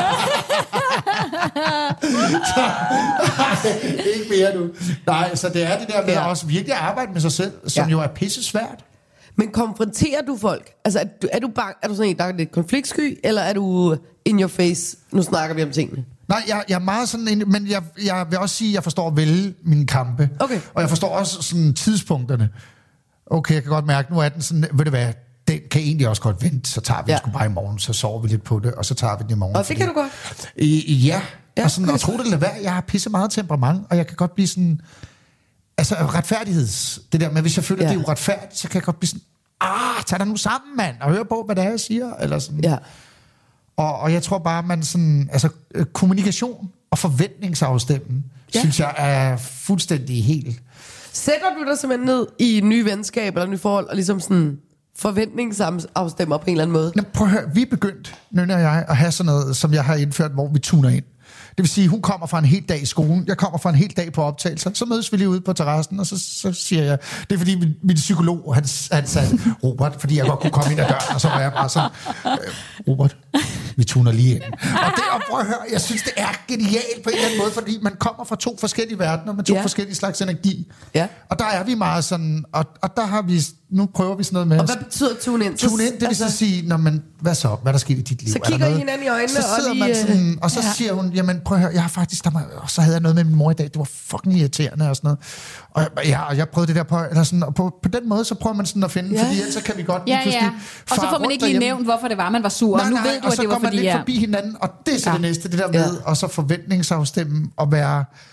Ikke mere nu. Nej, så det er det der med ja. også virkelig at arbejde med sig selv, som ja. jo er pisse svært. Men konfronterer du folk? Altså, er du, er du, bang, er du sådan en, der er lidt konfliktsky, eller er du in your face? Nu snakker vi om tingene. Nej, jeg, jeg er meget sådan en, men jeg, jeg vil også sige, at jeg forstår at vælge mine kampe. Okay. Og jeg forstår også sådan tidspunkterne. Okay, jeg kan godt mærke, nu er den sådan, ved du hvad, den kan egentlig også godt vente, så tager vi ja. den sgu bare i morgen, så sover vi lidt på det, og så tager vi den i morgen. Og det kan du godt? Øh, ja, ja og, sådan, og tro det eller hvad, jeg har pisse meget temperament, og jeg kan godt blive sådan, altså retfærdigheds, det der med, hvis jeg føler, ja. det er uretfærdigt, så kan jeg godt blive sådan, ah, tag dig nu sammen, mand, og hør på, hvad det er, jeg siger, eller sådan. Ja. Og, og jeg tror bare, man sådan, altså kommunikation og forventningsafstemning, ja. synes jeg er fuldstændig helt. Sætter du dig simpelthen ned i en ny venskab eller en ny forhold, og ligesom sådan forventningsafstemmer på en eller anden måde? Nå, prøv at høre, vi er begyndt, Nynne og jeg, at have sådan noget, som jeg har indført, hvor vi tuner ind. Det vil sige, hun kommer fra en hel dag i skolen, jeg kommer fra en hel dag på optagelser, så mødes vi lige ude på terrassen, og så, så siger jeg, det er fordi min, min psykolog, han, han sagde, Robert, fordi jeg godt kunne komme ind ad døren, og så var jeg bare sådan, øh, Robert, vi tuner lige ind. Og det, og prøv at høre, jeg synes, det er genialt på en eller anden måde, fordi man kommer fra to forskellige verdener, med to ja. forskellige slags energi. Ja. Og der er vi meget sådan, og, og der har vi, nu prøver vi sådan noget med. Og hvad betyder tune ind? Tune ind, det vil altså, sige, når man, hvad så, hvad der sker i dit liv? Så kigger I hinanden i øjnene, så sidder og, man sådan, og så ja. siger hun, jamen prøv at høre, jeg har faktisk, der var, og så havde jeg noget med min mor i dag, det var fucking irriterende og sådan noget. Og, ja, og jeg prøvede det der på, eller sådan, og på, på den måde, så prøver man sådan at finde, ja. fordi ellers så kan vi godt ja, ja. Og så får man ikke lige nævnt, hvorfor det var, man var sur. Nej, nej, nu ved du, og at så det var går man fordi, lidt ja. forbi hinanden, og det er så ja. det næste, det der med, ja. og så forventningsafstemme, og være,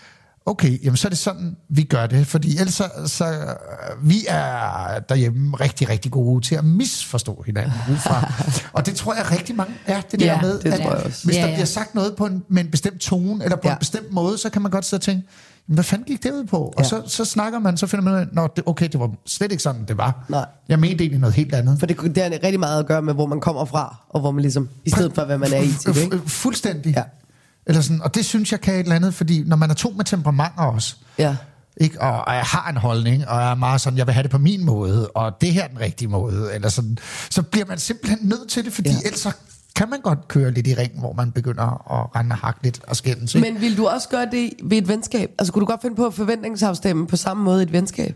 okay, jamen så er det sådan, vi gør det. Fordi ellers så, så vi er derhjemme rigtig, rigtig gode til at misforstå hinanden udefra. Og det tror jeg rigtig mange er, det der ja, med, det at tror jeg også. hvis ja, der ja. bliver sagt noget på en, med en bestemt tone, eller på ja. en bestemt måde, så kan man godt sidde og tænke, hvad fanden gik det ud på? Og ja. så, så snakker man, så finder man ud af, Nå, det, okay, det var slet ikke sådan, det var. Nej. Jeg mente egentlig noget helt andet. For det, det har rigtig meget at gøre med, hvor man kommer fra, og hvor man ligesom, i stedet for, hvad man er i til, ikke? Fuldstændig. Ja. Eller sådan, og det synes jeg kan et eller andet, fordi når man er to med temperamenter også, Ja. ikke, og, og jeg har en holdning, og jeg er meget sådan, jeg vil have det på min måde, og det her er den rigtige måde, eller sådan, så bliver man simpelthen nødt til det, fordi ja. ellers så kan man godt køre lidt i ring, hvor man begynder at rende og hakke lidt og skændes. Men vil du også gøre det ved et venskab? Altså kunne du godt finde på at forventningsafstemme på samme måde i et venskab?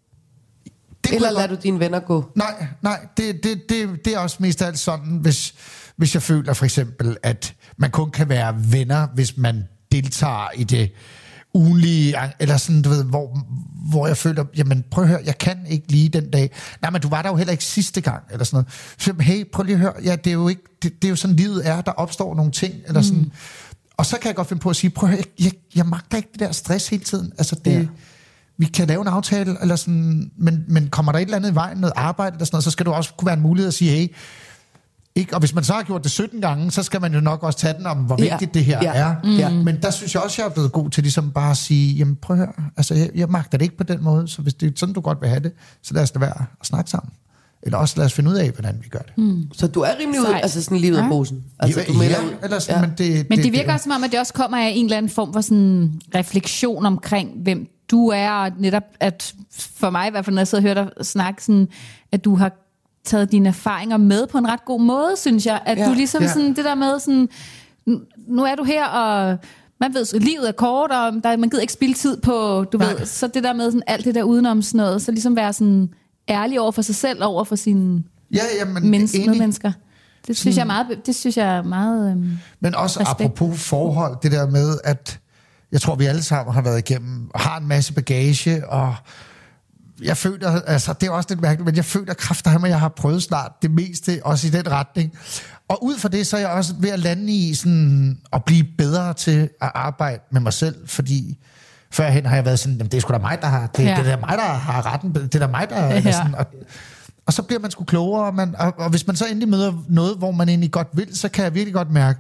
Det Eller godt... lader du dine venner gå? Nej, nej, det, det, det, det er også mest af alt sådan, hvis, hvis jeg føler for eksempel, at man kun kan være venner, hvis man deltager i det ugenlige, eller sådan, du ved, hvor, hvor jeg føler, jamen prøv at høre, jeg kan ikke lige den dag. Nej, men du var der jo heller ikke sidste gang, eller sådan noget. Så hey, prøv lige at høre, ja, det er jo ikke, det, det er jo sådan, livet er, der opstår nogle ting, eller sådan. Mm. Og så kan jeg godt finde på at sige, prøv at høre, jeg, jeg, jeg magter ikke det der stress hele tiden. Altså det, ja. Vi kan lave en aftale, eller sådan, men, men kommer der et eller andet i vejen, noget arbejde, eller sådan noget, så skal du også kunne være en mulighed at sige, hey, ikke? Og hvis man så har gjort det sytten gange, så skal man jo nok også tage den om, hvor vigtigt ja. det her ja. er. Mm. Ja. Men der synes jeg også, jeg er blevet god til ligesom bare at sige, jamen prøv at høre, altså jeg, jeg magter det ikke på den måde, så hvis det er sådan, du godt vil have det, så lad os da være at snakke sammen. Eller også lad os finde ud af, hvordan vi gør det. Mm. Så du er rimelig ud, altså sådan lige ud af posen? Altså, ja, du ja, eller sådan, ja. men det... Men det, det virker det, også som om, at det også kommer af en eller anden form for sådan refleksion omkring, hvem du er, og netop, at for mig i hvert fald, når jeg sidder og hører dig snakke, sådan, at du har taget dine erfaringer med på en ret god måde, synes jeg. At ja. du ligesom ja. sådan, det der med sådan, nu er du her, og man ved, livet er kort, og der, man gider ikke spilde tid på, du Nej. ved, så det der med sådan, alt det der udenom sådan noget, så ligesom være sådan ærlig over for sig selv, over for sine ja, jamen, mennesker, medmennesker. Det synes, jeg er meget, det synes jeg er meget øhm, Men også respekt. Apropos forhold, det der med, at jeg tror, vi alle sammen har været igennem, og har en masse bagage, og jeg føler, altså det er også lidt mærkeligt, men jeg føler kraftedeme, at jeg har prøvet snart det meste, også i den retning. Og ud fra det, så er jeg også ved at lande i sådan, at blive bedre til at arbejde med mig selv, fordi førhen har jeg været sådan, det er sgu da mig, der har, det, ja. det er mig, der har retten, det er da mig, der er ja. sådan, og, og så bliver man sgu klogere, og, man, og, og hvis man så endelig møder noget, hvor man egentlig godt vil, så kan jeg virkelig godt mærke,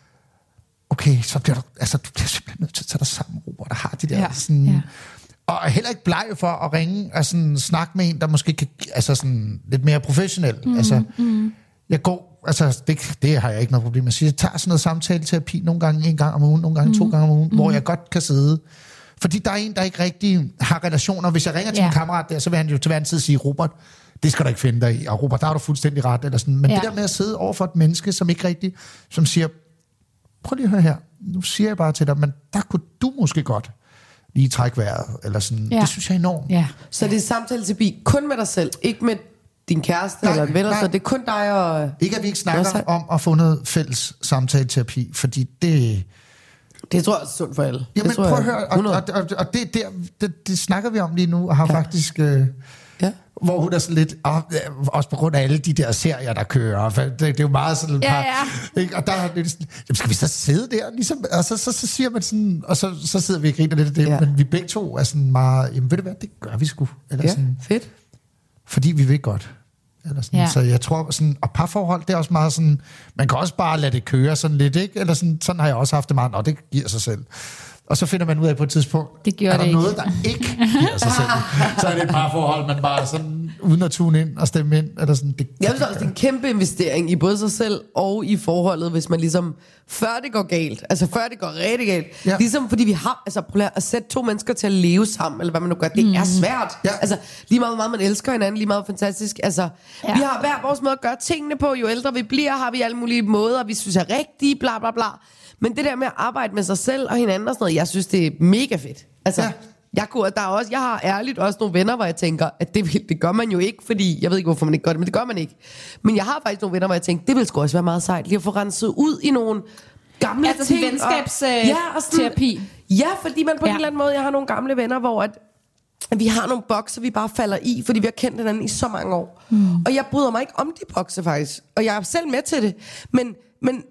okay, så bliver du, altså du bliver simpelthen nødt til at tage dig sammen, Robert, der har de der ja. sådan... Ja. Og heller ikke bleg for at ringe og sådan snakke med en, der måske kan, altså sådan lidt mere professionel. Mm, altså, mm. jeg går, altså det, det har jeg ikke noget problem med at sige. Jeg tager sådan noget samtaleterapi nogle gange en gang om ugen, nogle gange mm. to gange om ugen, mm. hvor jeg godt kan sidde. Fordi der er en, der ikke rigtig har relationer. Hvis jeg ringer til yeah. en kammerat der, så vil han jo til hver en tid sige, Robert, det skal du ikke finde dig i. Og Robert, der har du fuldstændig ret. Eller sådan. Men yeah. det der med at sidde over for et menneske, som ikke rigtig, som siger, prøv lige at høre her, nu siger jeg bare til dig, men der kunne du måske godt lige trække vejret, eller sådan. Ja. Det synes jeg er enormt. Ja. Så det er samtaleterapi kun med dig selv, ikke med din kæreste nej, eller en ven, så det er kun dig og... Ikke at vi ikke snakker også... om at få noget fælles samtaleterapi, fordi det... Det tror jeg er sundt for alle. Jamen det tror prøv at høre, og, og, og, og det, der, det, det snakker vi om lige nu, og har ja. faktisk... Øh, ja. Hvor hun er sådan lidt, og, også på grund af alle de der serier, der kører, det, det er jo meget sådan et ja, par, ja. Ikke? Og der er lidt sådan, jamen skal vi så sidde der, ligesom, og så, så, så siger man sådan, og så, så sidder vi og griner lidt af det, ja. Men vi begge to er sådan meget, jamen ved du hvad, det gør vi sgu. Eller ja, sådan, fedt. Fordi vi vil godt. Eller sådan. Ja. Så jeg tror, sådan, og parforhold, det er også meget sådan, man kan også bare lade det køre sådan lidt, ikke? Eller sådan, sådan har jeg også haft det meget, og det giver sig selv. Og så finder man ud af på et tidspunkt, det er der det noget, ikke. der ikke giver sig selv. Så er det et parforhold, man bare sådan, uden at tune ind og stemme ind. Eller sådan, det, jeg synes også, det er en kæmpe investering i både sig selv og i forholdet, hvis man ligesom, før det går galt, altså før det går rigtig galt, ja. Ligesom fordi vi har, altså prøv at sætte to mennesker til at leve sammen, eller hvad man nu gør, det mm. er svært. Ja. Altså lige meget, hvor meget man elsker hinanden, lige meget fantastisk, altså ja. Vi har hver vores måde at gøre tingene på, jo ældre vi bliver, har vi alle mulige måder, vi synes er rigtige, bla bla bla. Men det der med at arbejde med sig selv og hinanden og sådan noget, jeg synes, det er mega fedt. Altså, ja. jeg, kunne, der er også, jeg har ærligt også nogle venner, hvor jeg tænker, at det, det gør man jo ikke, fordi, jeg ved ikke, hvorfor man ikke gør det, men det gør man ikke. Men jeg har faktisk nogle venner, hvor jeg tænker, det ville sgu også være meget sejt, lige at få renset ud i nogle gamle altså, ting. Altså venskabsterapi. Ja, ja, fordi man på ja. en eller anden måde, jeg har nogle gamle venner, hvor at, at vi har nogle bokse, vi bare falder i, fordi vi har kendt hinanden i så mange år. Mm. Og jeg bryder mig ikke om de bokse faktisk, og jeg er selv med til det. Men, men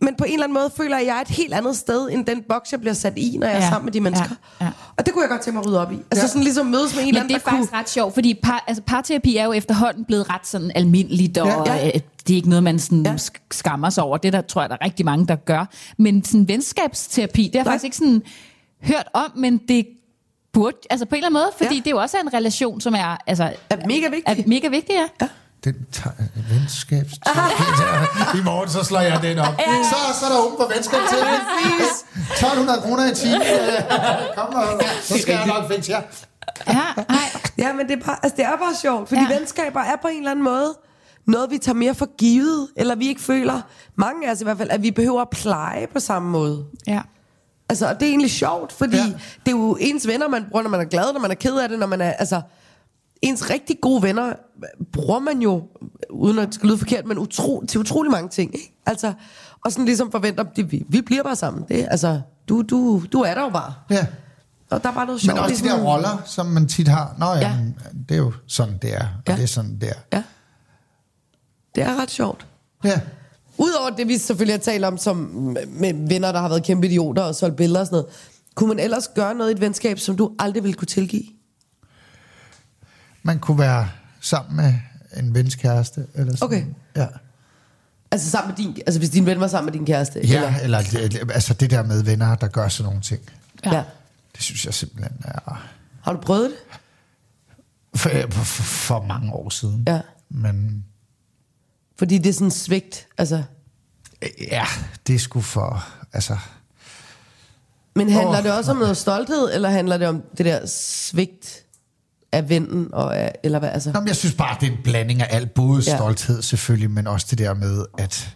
men på en eller anden måde føler jeg, at jeg er et helt andet sted, end den boks, jeg bliver sat i, når jeg ja. er sammen med de mennesker. Ja. Ja. Og det kunne jeg godt tænke mig at rydde op i. Altså ja. sådan ligesom mødes med en eller anden, men det er faktisk kunne... ret sjovt, fordi par, altså, parterapi er jo efterhånden blevet ret sådan almindeligt, og ja. Ja. Øh, det er ikke noget, man sådan ja. skammer sig over. Det der tror jeg, der er rigtig mange, der gør. Men sådan venskabsterapi, det har jeg faktisk ikke sådan hørt om, men det burde, altså på en eller anden måde, fordi ja. det er jo også en relation, som er, altså, er mega vigtig. Er mega vigtig, ja. ja. Den venskabsterapi. I morgen, så slår jeg den op. Ja. Så, så er der åben for venskabsterapi. tolv hundrede kroner i timen. Kom og så skal jeg nok fikse jer. Ja, ja, men det er, bare, altså, det er bare sjovt, fordi ja. venskaber er på en eller anden måde noget, vi tager mere for givet, eller vi ikke føler, mange af os i hvert fald, at vi behøver at pleje på samme måde. Ja. Altså, og det er egentlig sjovt, fordi ja. det er jo ens venner, man bruger, når man er glad, når man er ked af det, når man er, altså, ens rigtig gode venner bruger man jo, uden at det skal lyde forkert, men utro, til utrolig mange ting, ikke? Altså, og sådan ligesom forventer, det, vi, vi bliver bare sammen. Det, altså, du, du, du er der jo bare. Ja. Og der er bare noget sjovt. Men også de der roller, som man tit har. Nå ja, ja. det er jo sådan, det er. Og ja. det er sådan, det er. Ja. Det er ret sjovt. Ja. Udover det, vi selvfølgelig har talt om, som med venner, der har været kæmpe idioter og solgt billeder og sådan noget, kunne man ellers gøre noget i et venskab, som du aldrig ville kunne tilgive? Man kunne være sammen med en vens kæreste. Eller sådan. Okay. Ja. Altså sammen med din, altså hvis din ven var sammen med din kæreste? Ja, eller, eller altså det der med venner, der gør sådan nogle ting. Ja. Det synes jeg simpelthen er... Har du prøvet det? For, for, for mange år siden. Ja. Men... Fordi det er sådan svigt, altså... Ja, det er sgu for... Altså... Men handler oh, det også om noget stolthed, eller handler det om det der svigt af vennen, og af, eller hvad, altså? Nå, men jeg synes bare, det er en blanding af alt. Både ja. stolthed selvfølgelig, men også det der med, at...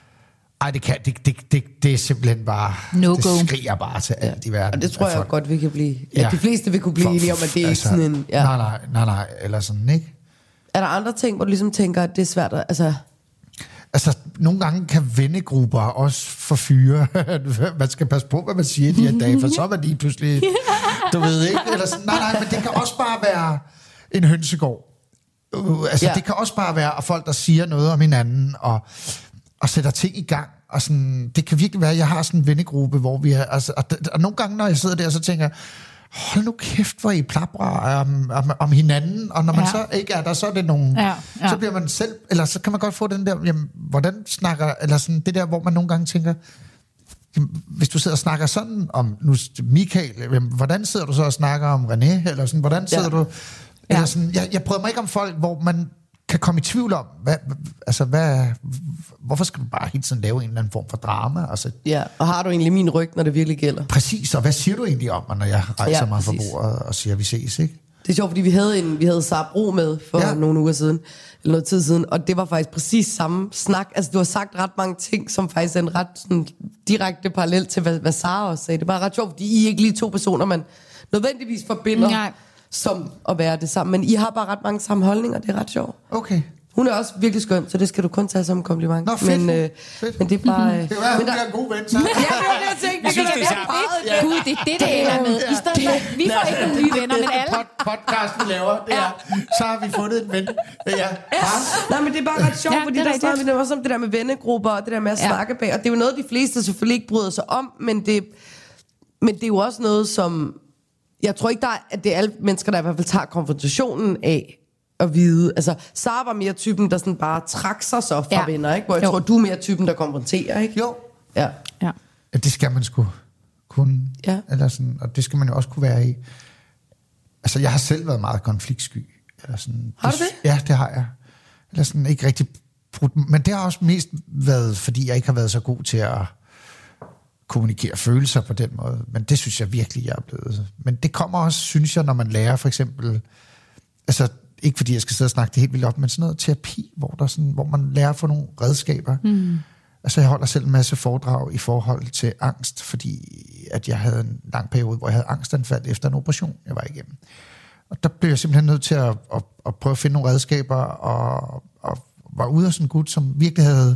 Ej, det, kan, det, det, det, det er simpelthen bare... No det go. skriger bare til alt i verden. Og det tror jeg folk, godt, vi kan blive... Ja, ja. De fleste vil kunne blive enige om, at det er altså, ikke sådan en... Ja. Nej, nej, nej, nej, eller sådan, ikke? Er der andre ting, hvor du ligesom tænker, at det er svært at... Altså, altså nogle gange kan vennegrupper også forfyre. Man skal passe på, hvad man siger de her dage, for så er man lige pludselig... Du ved ikke? Eller sådan, nej, nej, men det kan også bare være en hønsegård. Uh, altså, ja. det kan også bare være folk, der siger noget om hinanden, og... og sætter ting i gang, og sådan, det kan virkelig være, at jeg har sådan en vennegruppe, hvor vi er, altså, og, og nogle gange, når jeg sidder der, så tænker jeg, hold nu kæft, hvor I plaprer om, om, om hinanden, og når man ja. så ikke er der, så er det nogen, ja, ja. så bliver man selv, eller så kan man godt få den der, jamen, hvordan snakker, eller sådan det der, hvor man nogle gange tænker, jamen, hvis du sidder og snakker sådan om, nu Michael, jamen, hvordan sidder du så og snakker om René, eller sådan, hvordan sidder ja. du, eller sådan, jeg, jeg prøver mig ikke om folk, hvor man kan komme i tvivl om, hvad, altså hvad, hvorfor skal du bare hele tiden lave en eller anden form for drama? Altså, ja, og har du egentlig min ryg, når det virkelig gælder? Præcis, og hvad siger du egentlig om mig, når jeg rejser ja, mig fra bordet og siger, at vi ses, ikke? Det er sjovt, fordi vi havde, en, vi havde Sara Bro med for ja. nogle uger siden, eller noget tid siden, og det var faktisk præcis samme snak. Altså, du har sagt ret mange ting, som faktisk er en ret sådan, direkte parallel til, hvad, hvad Sara også sagde. Det var ret sjovt, fordi I er ikke lige to personer, man nødvendigvis forbinder. Nej. Som at være det sammen. Men I har bare ret mange samme holdninger. Det er ret sjovt. Okay. Hun er også virkelig skøn, så det skal du kun tage som en kompliment. Nå, fedt. Men, øh, fedt. men det er bare... Øh, det er hun bliver en god ven, så. Ja, det var det, jeg tænkte. Jeg synes, det er meget. Gud, det er det, det ender med. I stedet for, vi får ikke nogle nye venner, men alle... podcast, vi laver, det er, så har vi fundet en ven. Ja. Nej, men det er bare ret sjovt, fordi der snakker vi også om det der med vennegrupper, og det der med at snakke bag. Og det er jo noget, de fleste selvfølgelig ikke bryder sig om, men det, men det er jo også noget, som... Jeg tror ikke, der er, at det er alle mennesker, der i hvert fald tager konfrontationen af at vide. Altså, Sara var mere typen, der sådan bare trak sig så fra ja. venner, ikke? Hvor jeg jo. tror, du er mere typen, der konfronterer, ikke? Jo. Ja. ja. ja det skal man sgu kunne. Ja. Eller sådan, og det skal man jo også kunne være i. Altså, jeg har selv været meget konfliktsky. Eller sådan, har du det? Ja, det har jeg. Eller sådan, ikke rigtig... Men det har også mest været, fordi jeg ikke har været så god til at... kommunikere følelser på den måde. Men det synes jeg virkelig, jeg er blevet. Men det kommer også, synes jeg, når man lærer for eksempel, altså ikke fordi jeg skal sidde og snakke det helt vildt op, men sådan noget terapi, hvor, der sådan, hvor man lærer at få nogle redskaber. Mm. Altså jeg holder selv en masse foredrag i forhold til angst, fordi at jeg havde en lang periode, hvor jeg havde angstanfald efter en operation, jeg var igennem. Og der blev jeg simpelthen nødt til at, at, at prøve at finde nogle redskaber, og, og var ude af sådan en gut, som virkelig havde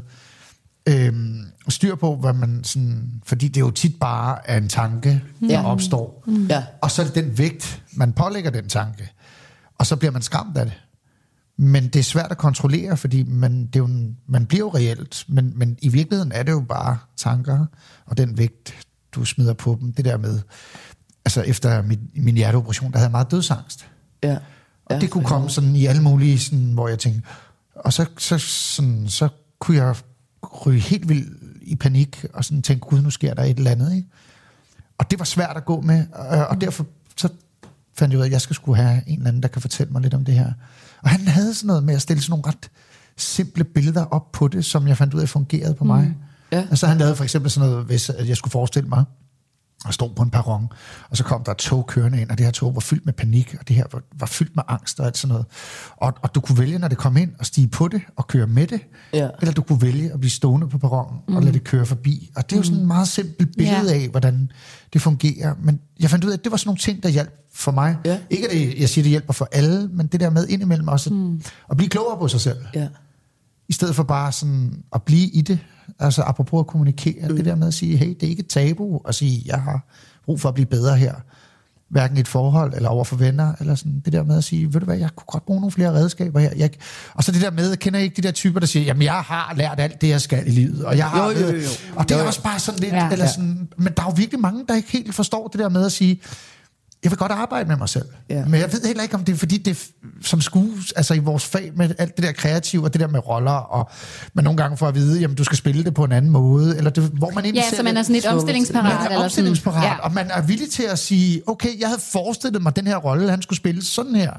Øhm, styr på, hvad man sådan... Fordi det er jo tit bare er en tanke, der ja. opstår. Mm. Ja. Og så er det den vægt, man pålægger den tanke. Og så bliver man skræmt af det. Men det er svært at kontrollere, fordi man, det er jo en, man bliver jo reelt, men, men i virkeligheden er det jo bare tanker, og den vægt, du smider på dem, det der med, altså efter min, min hjerteoperation, der havde jeg meget dødsangst. Ja. Og ja, det kunne komme sådan i alle mulige, sådan, hvor jeg tænkte, og så, så, sådan, så kunne jeg ryge helt vildt i panik, og sådan tænke, gud, nu sker der et eller andet, ikke? Og det var svært at gå med, og, og derfor så fandt jeg ud af, at jeg skal skulle have en eller anden, der kan fortælle mig lidt om det her. Og han havde sådan noget med at stille sådan nogle ret simple billeder op på det, som jeg fandt ud af fungerede på mig. Mm. Ja. Altså han lavede for eksempel sådan noget, hvis jeg skulle forestille mig, og stod på en perron, og så kom der et tog kørende ind, og det her tog var fyldt med panik, og det her var, var fyldt med angst og alt sådan noget. Og, og du kunne vælge, når det kom ind, at stige på det og køre med det, ja. Eller du kunne vælge at blive stående på perronen mm. og lade det køre forbi. Og det er jo sådan et meget simpelt billede af, hvordan det fungerer. Men jeg fandt ud af, at det var sådan nogle ting, der hjalp for mig. Ja. Ikke at det, jeg siger, det hjælper for alle, men det der med indimellem også mm. at blive klogere på sig selv. Ja. I stedet for bare sådan at blive i det. Altså apropos at kommunikere, mm. det der med at sige, hey, det er ikke et tabu at sige, jeg har brug for at blive bedre her. Hverken i et forhold, eller over for venner, eller sådan. Det der med at sige, ved du hvad, jeg kunne godt bruge nogle flere redskaber her. Jeg, og så det der med, kender jeg ikke de der typer, der siger, jamen jeg har lært alt det, jeg skal i livet. Og jeg har, jo, jo, jo. Og det er jo, jo. også bare sådan lidt, ja, eller ja. sådan, men der er jo virkelig mange, der ikke helt forstår det der med at sige, jeg vil godt arbejde med mig selv. Ja. Men jeg ved heller ikke, om det er, fordi det er som skues, altså i vores fag med alt det der kreative, og det der med roller, og man nogle gange får at vide, jamen du skal spille det på en anden måde, eller det, hvor man ja, så man er sådan lidt omstillingsparat. Man er eller omstillingsparat, sådan, ja. og man er villig til at sige, okay, jeg havde forestillet mig den her rolle, han skulle spille sådan her.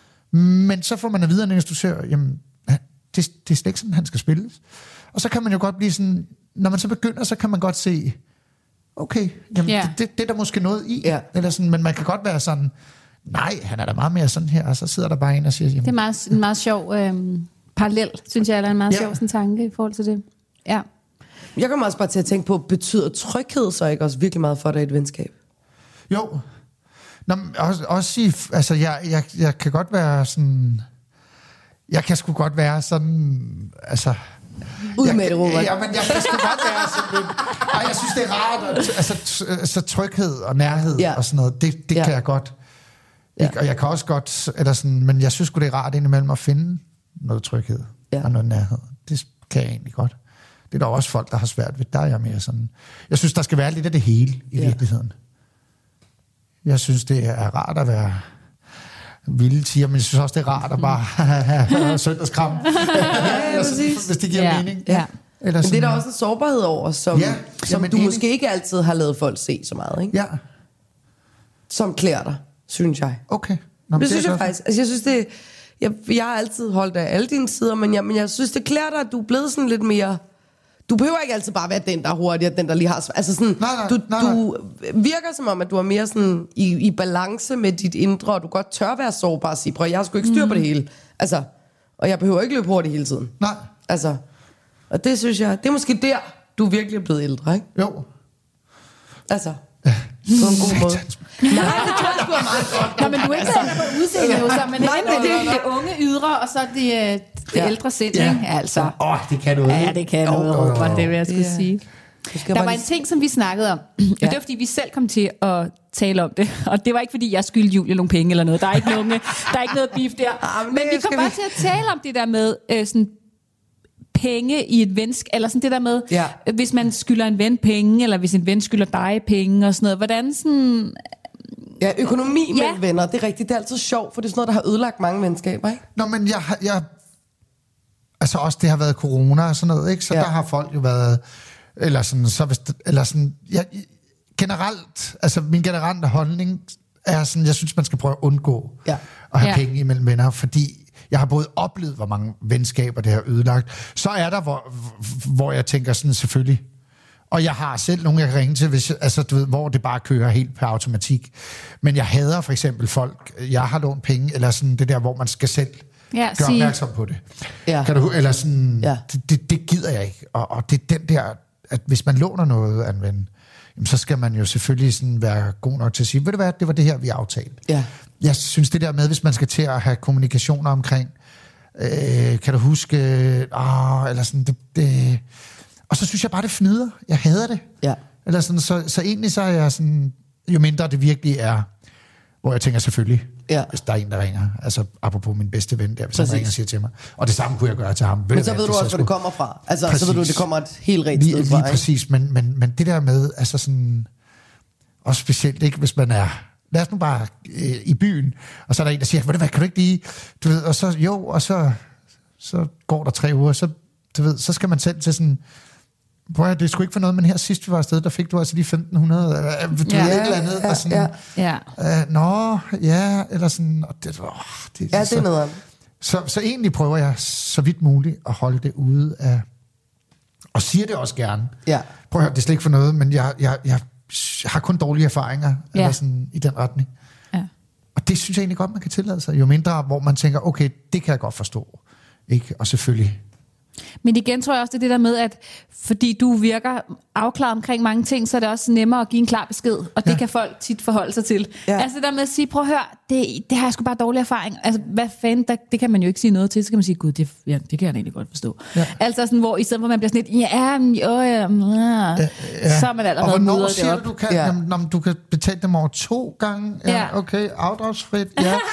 Men så får man at vide af en instruktør, jamen, det, det er slet ikke sådan, han skal spilles. Og så kan man jo godt blive sådan, når man så begynder, så kan man godt se, okay, jamen, ja. det, det, det er der måske noget i. Ja. Eller sådan, men man kan godt være sådan, nej, han er da meget mere sådan her, og så sidder der bare en og siger, jamen, det er meget, en meget sjov øh, parallel, synes jeg, eller en meget ja. sjov sådan, tanke i forhold til det. Ja. Jeg kommer også bare til at tænke på, betyder tryghed så ikke også virkelig meget for dig i et venskab? Jo. Nå, også, også sige, altså, jeg, jeg, jeg kan godt være sådan, jeg kan sgu godt være sådan, altså, ud med det, Robert. Ja, men jeg kan sgu godt være sådan lidt, ej, jeg synes, det er rart, at, altså, t- altså tryghed og nærhed ja. og sådan noget, det, det ja. kan jeg godt. Ja. Ikke? Og jeg kan også godt, eller sådan, men jeg synes sgu, det er rart indimellem at finde noget tryghed ja. og noget nærhed. Det kan jeg egentlig godt. Det er der også folk, der har svært ved. Der er jeg mere sådan. Jeg synes, der skal være lidt af det hele i ja. virkeligheden. Jeg synes, det er rart at være vilde tiger, men jeg synes også, det er rart at bare have søndagskram. Ja, ja, hvis det giver ja. mening. Ja. Eller men det er der også en sårbarhed over, som, ja, som du enig. måske ikke altid har lavet folk se så meget, ikke? Ja. Som klæder dig, synes jeg. Okay. Nå, det, det synes jeg faktisk. Altså, jeg synes, det... Jeg, jeg har altid holdt af alle dine sider, men jeg, men jeg synes, det klæder dig, at du er blevet sådan lidt mere... Du behøver ikke altid bare være den, der er hurtig, og den, der lige har... Altså sådan, nej, nej, du, nej, du virker som om, at du er mere sådan i, i balance med dit indre, og du godt tør være sårbar og sige, prøv, jeg har sgu ikke styr på det hele. Altså, og jeg behøver ikke løbe hurtigt hele tiden. Nej. Altså, og det synes jeg, det er måske der, du virkelig er blevet ældre, ikke? Jo. Altså, på en god måde. Nej, det tror jeg sgu er meget godt. Nå, men du er ikke sådan på udseende, jo, så, men nej, det, det, det, det unge ydre, og så det, det ja. ældre sind, ja. ikke? Altså. Åh, oh, det kan noget. Ja, det kan noget, oh, Robert, det vil jeg skulle yeah. sige. Der var en ting, som vi snakkede om, og ja. det var, fordi vi selv kom til at tale om det, og det var ikke, fordi jeg skyldte Julie nogle penge eller noget. Der er ikke, nogen, der er ikke noget beef der. Ah, men, men vi kom bare vi... til at tale om det der med øh, sådan penge i et vensk, eller sådan det der med, ja. hvis man skylder en ven penge, eller hvis en ven skylder dig penge, og sådan noget. Hvordan sådan... Ja, økonomi ja. mellem venner, det er rigtigt. Det er altid sjovt, for det er sådan noget, der har ødelagt mange venskaber, ikke? Nå, men jeg, jeg... Altså også, det har været corona og sådan noget, ikke? Så ja. der har folk jo været... Eller sådan, så hvis... Eller sådan... Jeg, generelt... Altså, min generelle holdning er sådan, jeg synes, man skal prøve at undgå ja. at have ja. penge imellem venner, fordi... Jeg har både oplevet, hvor mange venskaber det har ødelagt. Så er der, hvor, hvor jeg tænker sådan selvfølgelig. Og jeg har selv nogen, jeg kan ringe til, hvis, altså, du ved, hvor det bare kører helt per automatik. Men jeg hader for eksempel folk, jeg har lånt penge, eller sådan det der, hvor man skal selv ja, gøre sige. opmærksom på det. Ja. Kan du, eller sådan, ja. det, det, det gider jeg ikke. Og, og det er den der, at hvis man låner noget af en ven, jamen, så skal man jo selvfølgelig sådan være god nok til at sige, ved du hvad, det var det her, vi aftalte. Ja. Jeg synes det der med, hvis man skal til at have kommunikationer omkring, øh, kan du huske, øh, eller sådan, det, det, og så synes jeg bare, det fnyder. Jeg hader det. Ja. Eller sådan, så, så egentlig så er jeg sådan, jo mindre det virkelig er, hvor jeg tænker selvfølgelig, ja. hvis der er en, der ringer. Altså, apropos min bedste ven der, hvis han ringer og siger til mig. Og det samme kunne jeg gøre til ham. Men så ved du også, hvor det kommer fra. Altså, præcis. Så ved du, det kommer et helt rigtigt lige, sted fra. Lige præcis, men, men, men det der med, altså sådan, også specielt ikke, hvis man er, lad os nu bare øh, i byen, og så er der en, der siger, hvad kan du ikke lige, du ved, og så, jo, og så, så går der tre uger, så, du ved, så skal man selv til sådan, prøv at det skulle ikke for noget, men her sidst vi var afsted, der fik du altså de femten hundrede, du ja. ved, et eller andet, ja, og sådan, ja. Øh, nå, ja, eller sådan, og det, åh, det, ja, det så, er noget så, så egentlig prøver jeg så vidt muligt at holde det ude af, og siger det også gerne. Ja. Prøv at høre, det er slet ikke for noget, men jeg, jeg, jeg har kun dårlige erfaringer ja. eller sådan, i den retning. Ja. Og det synes jeg egentlig godt, man kan tillade sig. Jo mindre, hvor man tænker, okay, det kan jeg godt forstå. Ikke? Og selvfølgelig... Men igen tror jeg også, det er det der med, at fordi du virker afklaret omkring mange ting, så er det også nemmere at give en klar besked, og det ja. kan folk tit forholde sig til. Ja. Altså det der med at sige, prøv at høre, det, det har jeg sgu bare dårlig erfaring. Altså hvad fanden, der, det kan man jo ikke sige noget til. Så kan man sige, gud, det, ja, det kan jeg egentlig godt forstå. Ja. Altså sådan, hvor i stedet for man bliver sådan lidt, ja, jo, ja, ja, ja. Så er man allerede mudret det op. Og hvornår siger du, du kan, ja. jamen, når du kan betale dem over to gange? Ja, ja. Okay, afdragsfrit, ja. ja.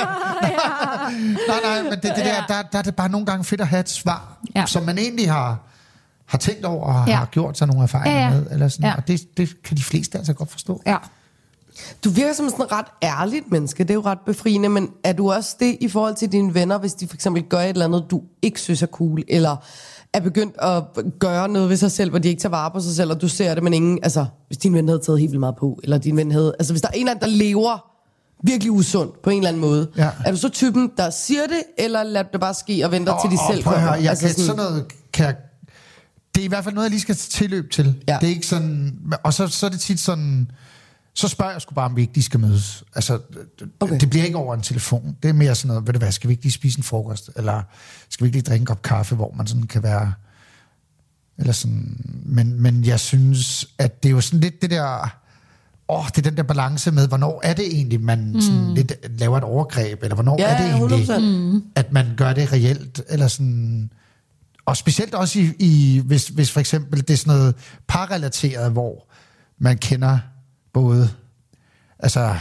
nej, nej, men det, det der, ja. der, der er det bare nogle gange fedt at have et svar. Ja. Som man egentlig har, har tænkt over og ja. har gjort sig nogle erfaringer ja, ja. med. Eller sådan, ja. Og det, det kan de fleste altså godt forstå. Ja. Du virker som sådan et ret ærligt menneske. Det er jo ret befriende. Men er du også det i forhold til dine venner, hvis de for eksempel gør et eller andet, du ikke synes er cool, eller er begyndt at gøre noget ved sig selv, hvor de ikke tager vare på sig selv, og du ser det, men ingen... Altså, hvis din ven havde taget helt vildt meget på, eller din ven havde... Altså, hvis der er en eller anden, der lever virkelig usundt på en eller anden måde. Ja. Er du så typen, der siger det, eller lader det bare ske og venter oh, til de oh, selv kommer? Jeg altså, kan, sådan, sådan noget kan jeg, det er i hvert fald noget, jeg lige skal tilløb til. Ja. Det er ikke sådan... Og så, så er det tit sådan... Så spørger jeg sgu bare, om vi ikke de skal mødes. Altså, okay. Det bliver ikke over en telefon. Det er mere sådan noget, ved du hvad, skal vi ikke lige spise en frokost? Eller skal vi ikke lige drikke en kop kaffe, hvor man sådan kan være... Eller sådan... Men, men jeg synes, at det er jo sådan lidt det der... Åh, oh, det er den der balance med, hvornår er det egentlig, man mm. sådan lidt laver et overgreb, eller hvornår ja, er det egentlig, mm. at man gør det reelt, eller sådan... Og specielt også i, i hvis, hvis for eksempel det er sådan noget parrelateret, hvor man kender både altså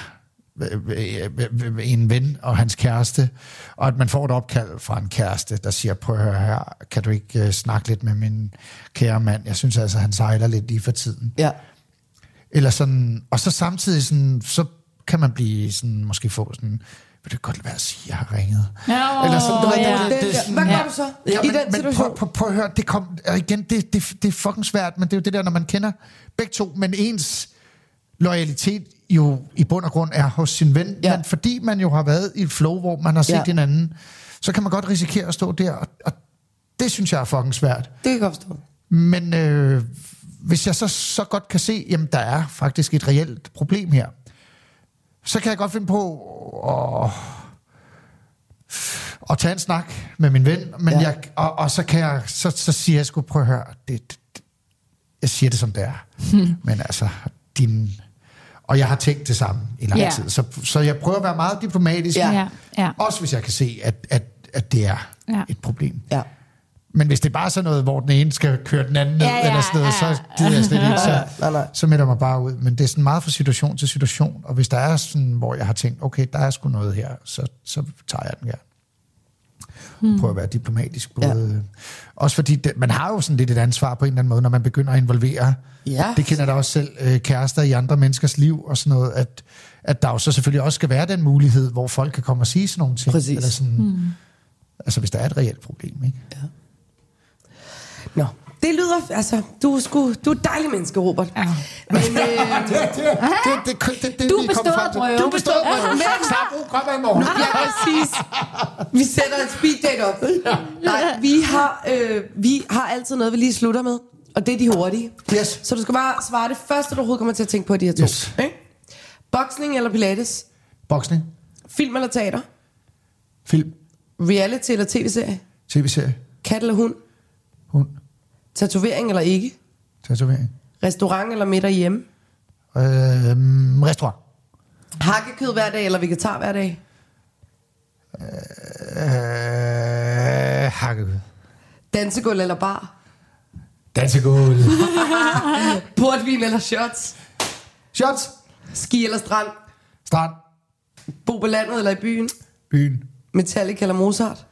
en ven og hans kæreste, og at man får et opkald fra en kæreste, der siger, prøv at høre her, kan du ikke uh, snakke lidt med min kære mand? Jeg synes altså, han sejler lidt lige for tiden. Ja. Eller sådan, og så samtidig sådan, så kan man blive sådan, måske få sådan, vil det godt lade være at sige, at jeg har ringet. Ja, eller sådan, du, ja. det, det, sådan, hvad gør du så ja, i men, den situation? Men prøv, prøv, prøv at høre, det kom, igen, det, det, det er fucking svært, men det er jo det der, når man kender begge to, men ens loyalitet jo i bund og grund er hos sin ven, ja. Men fordi man jo har været i et flow, hvor man har set ja. hinanden, så kan man godt risikere at stå der, og, og det synes jeg er fucking svært. Det kan jeg godt forstå. Men øh, hvis jeg så, så godt kan se, jamen der er faktisk et reelt problem her, så kan jeg godt finde på at, at tage en snak med min ven, men ja. jeg, og, og så kan jeg, så, så siger jeg sgu, prøv at høre, det, det, jeg siger det som det er, hmm. men altså, din... Og jeg har tænkt det samme i lang yeah. tid. Så, så jeg prøver at være meget diplomatisk. Yeah. Yeah. Også hvis jeg kan se, at, at, at det er yeah. et problem. Yeah. Men hvis det er bare sådan noget, hvor den ene skal køre den anden ned, yeah, yeah, eller sådan noget, yeah. så gider jeg slet ikke. Så, nej, nej. så melder jeg mig bare ud. Men det er sådan meget fra situation til situation. Og hvis der er sådan, hvor jeg har tænkt, okay, der er sgu noget her, så, så tager jeg den gerne. Hmm. Prøver at være diplomatisk. Både, ja. Også fordi, det, man har jo sådan lidt et ansvar på en eller anden måde, når man begynder at involvere. Ja. Det kender der også selv, øh, kærester i andre menneskers liv og sådan noget, at, at der jo så selvfølgelig også skal være den mulighed, hvor folk kan komme og sige sådan nogle ting. Præcis. Eller sådan, hmm. Altså hvis der er et reelt problem, ikke? Ja. Nå, det lyder, altså, du er sgu, du er et dejligt menneske, Robert. Ja. Men, øh, det, det, det, det, det, det, du består prøve. Du består prøve. Men Sabu kommer i morgen. Ja, præcis. Vi sætter et speed date op. Nej, vi har, øh, vi har altid noget, vi lige slutter med, og det er de hurtige. Yes. Så du skal bare svare det første, du overhovedet kommer til at tænke på de her to. Yes. Okay? Boksning eller pilates? Boksning. Film eller teater? Film. Reality eller tv-serie? Tv-serie. Kat eller hund? Hund. Tatovering eller ikke? Tatovering. Restaurant eller middag hjemme? Øh, restaurant. Hakkekød hver dag eller vegetar hver dag? Øh, hakkekød. Dansegulv eller bar? Dansegulv. Portvin eller shots? Shots. Ski eller strand? Strand. Bo på landet eller i byen? Byen. Metallica eller Mozart?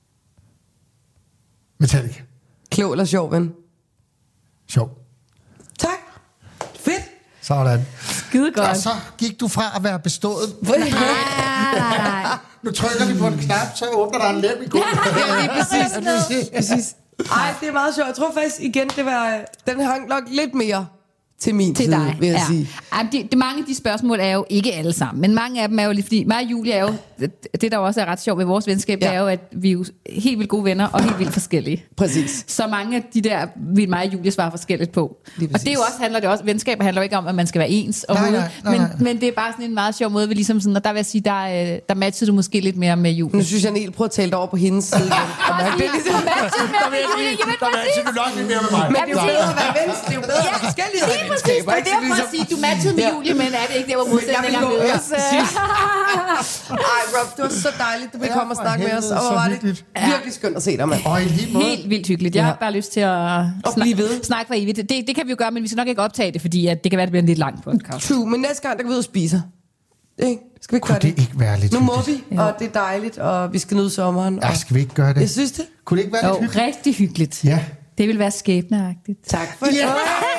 Metallica. Klog eller sjov, ven? Sjov. Tak. Fedt. Sådan. Skide godt. Og så gik du fra at være bestået. Nej, nej, nej. Nu trykker vi på en knap, så åbner der en lem i gulvet. Ja, lige præcis. præcis. Ej, det er meget sjovt. Jeg tror faktisk igen, det var, den hang nok lidt mere til min til side, dig, vil jeg ja. sige. Ej, de, de, mange af de spørgsmål er jo ikke alle sammen, men mange af dem er jo lige, fordi mig og Julie er jo, det der også er ret sjovt ved vores venskab, ja. Det er jo, at vi er jo helt vildt gode venner og helt vildt forskellige. Præcis. Så mange af de der, vil mig og Julie svare forskelligt på. Og det er jo også, handler det også, venskab handler jo ikke om, at man skal være ens nej, nej, nej, men, nej. men det er bare sådan en meget sjov måde, vi ligesom sådan, og der vil jeg sige, der, der matcher du måske lidt mere med Julie. Nu synes jeg, Niel prøver at tale over på hendes side. Det er ligesom... Der vil jeg sige, du nok lidt mere med mig. Men det er jo bedre at være venskab, det er jo bedre at være forskellige venskaber. Det er derfor at sige, du matchede med Julie, men er det ikke der, hvor modsætninger mødes? Ej, Rob, det var så dejligt, du ville komme og snakke med os. Og hvor var det virkelig skønt at se dig, mand. Og i lige måde. Helt vildt hyggeligt. Jeg har bare lyst til at blive ved. snakke for evigt. Det, det kan vi jo gøre, men vi skal nok ikke optage det, fordi at det kan være, det bliver en lidt lang podcast. True, men næste gang, der kan vi ud og spise. Ikke? Skal vi ikke Kunne gøre det det? ikke være lidt Nu må hyggeligt? vi, og det er dejligt, og vi skal nyde sommeren. Ja, skal vi ikke gøre det? Jeg synes det. Kunne det ikke være Jo, lidt hyggeligt? rigtig hyggeligt. Ja. Det vil være skæbneagtigt. Tak for det. Ja.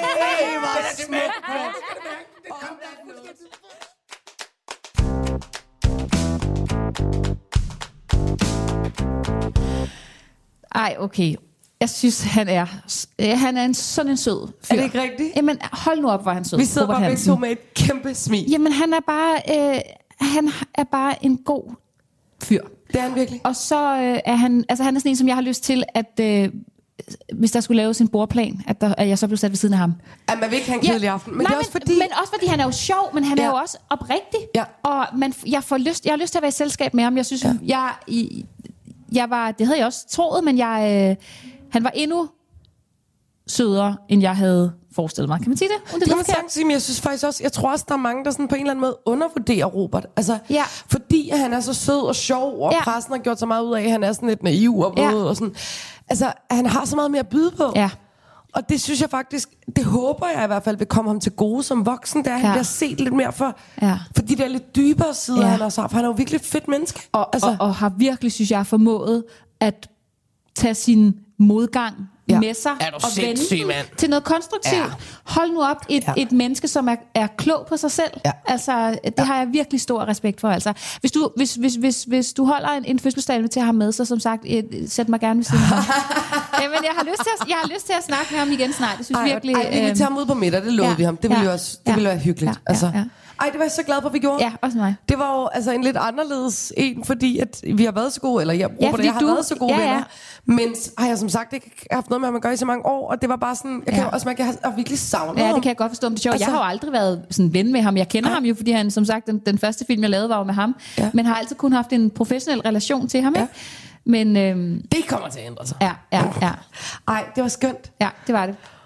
Ej, okay. Jeg synes, han er, ja, han er en, sådan en sød fyr. Er det ikke rigtigt? Jamen, hold nu op, hvor han sød. Vi sidder Robert bare begge Hansen. to med et kæmpe smil. Jamen, han er bare, øh, han er bare en god fyr. Det er han virkelig. Og så øh, er han, altså han er sådan en, som jeg har lyst til, at øh, hvis der skulle laves en bordplan, at, der, at jeg så blev sat ved siden af ham. At man vil ikke have en kedelig Ja. aften. Men Nej, det er også men, fordi... men også fordi han er jo sjov, men han ja. er jo også oprigtig. Ja. Og man, jeg, får lyst, jeg har lyst til at være i selskab med ham. Jeg synes, ja. jeg, jeg, jeg var, det havde jeg også troet, men jeg, øh, han var endnu sødere, end jeg havde forestillet mig. Kan man sige det? Det kan man sagtens sige, men jeg synes faktisk også, jeg tror også, der er mange, der sådan på en eller anden måde undervurderer Robert. Altså, ja. fordi han er så sød og sjov, og ja. pressen har gjort så meget ud af, at han er sådan lidt naiv og våd, ja. og sådan. Altså, han har så meget mere at byde på. Ja. Og det synes jeg faktisk, det håber jeg i hvert fald vil komme ham til gode som voksen, der ja. han bliver set lidt mere for, ja. for de der lidt dybere sider, ja. han har sagt. For han er jo virkelig et fedt menneske. Og, altså. og, og har virkelig, synes jeg, formået at tage sin modgang ja. med sig og vende til noget konstruktivt. Ja. Hold nu op, et, ja. et menneske, som er, er klog på sig selv. Ja. Altså, det ja. har jeg virkelig stor respekt for. Altså, hvis, du, hvis, hvis, hvis, hvis du holder en, en fødselsdag til at have med, så som sagt, et, sæt mig gerne ved siden af ham. Jamen, jeg har, lyst til at, jeg har lyst til at snakke med ham igen snart. Jeg synes ej, virkelig... Ej, vi vil tage ham ud på middag, det lovede ja. vi ham. Det ville ja. jo også, det ja. ville være hyggeligt. Ja. Altså. Ja. Ja. Ej, det var jeg så glad for, at vi gjorde. Ja, også mig. Det var jo altså en lidt anderledes en, fordi at vi har været så gode, eller jeg, Robert, ja, jeg har du, været så gode ja, ja. venner. Men har jeg som sagt ikke haft noget med, at man gør i så mange år, og det var bare sådan, jeg kan ja. også mærke, at jeg har virkelig savnet ja, ham. det kan jeg godt forstå, om det er sjovt. Altså, jeg har jo aldrig været sådan ven med ham. Jeg kender ja. ham jo, fordi han, som sagt, den, den første film, jeg lavede, var jo med ham. Ja. Men har altid kun haft en professionel relation til ham, ja. ikke? Men, øhm, det kommer til at ændre sig. Ja, ja, ja. Ej, det var skønt. Ja, det var det.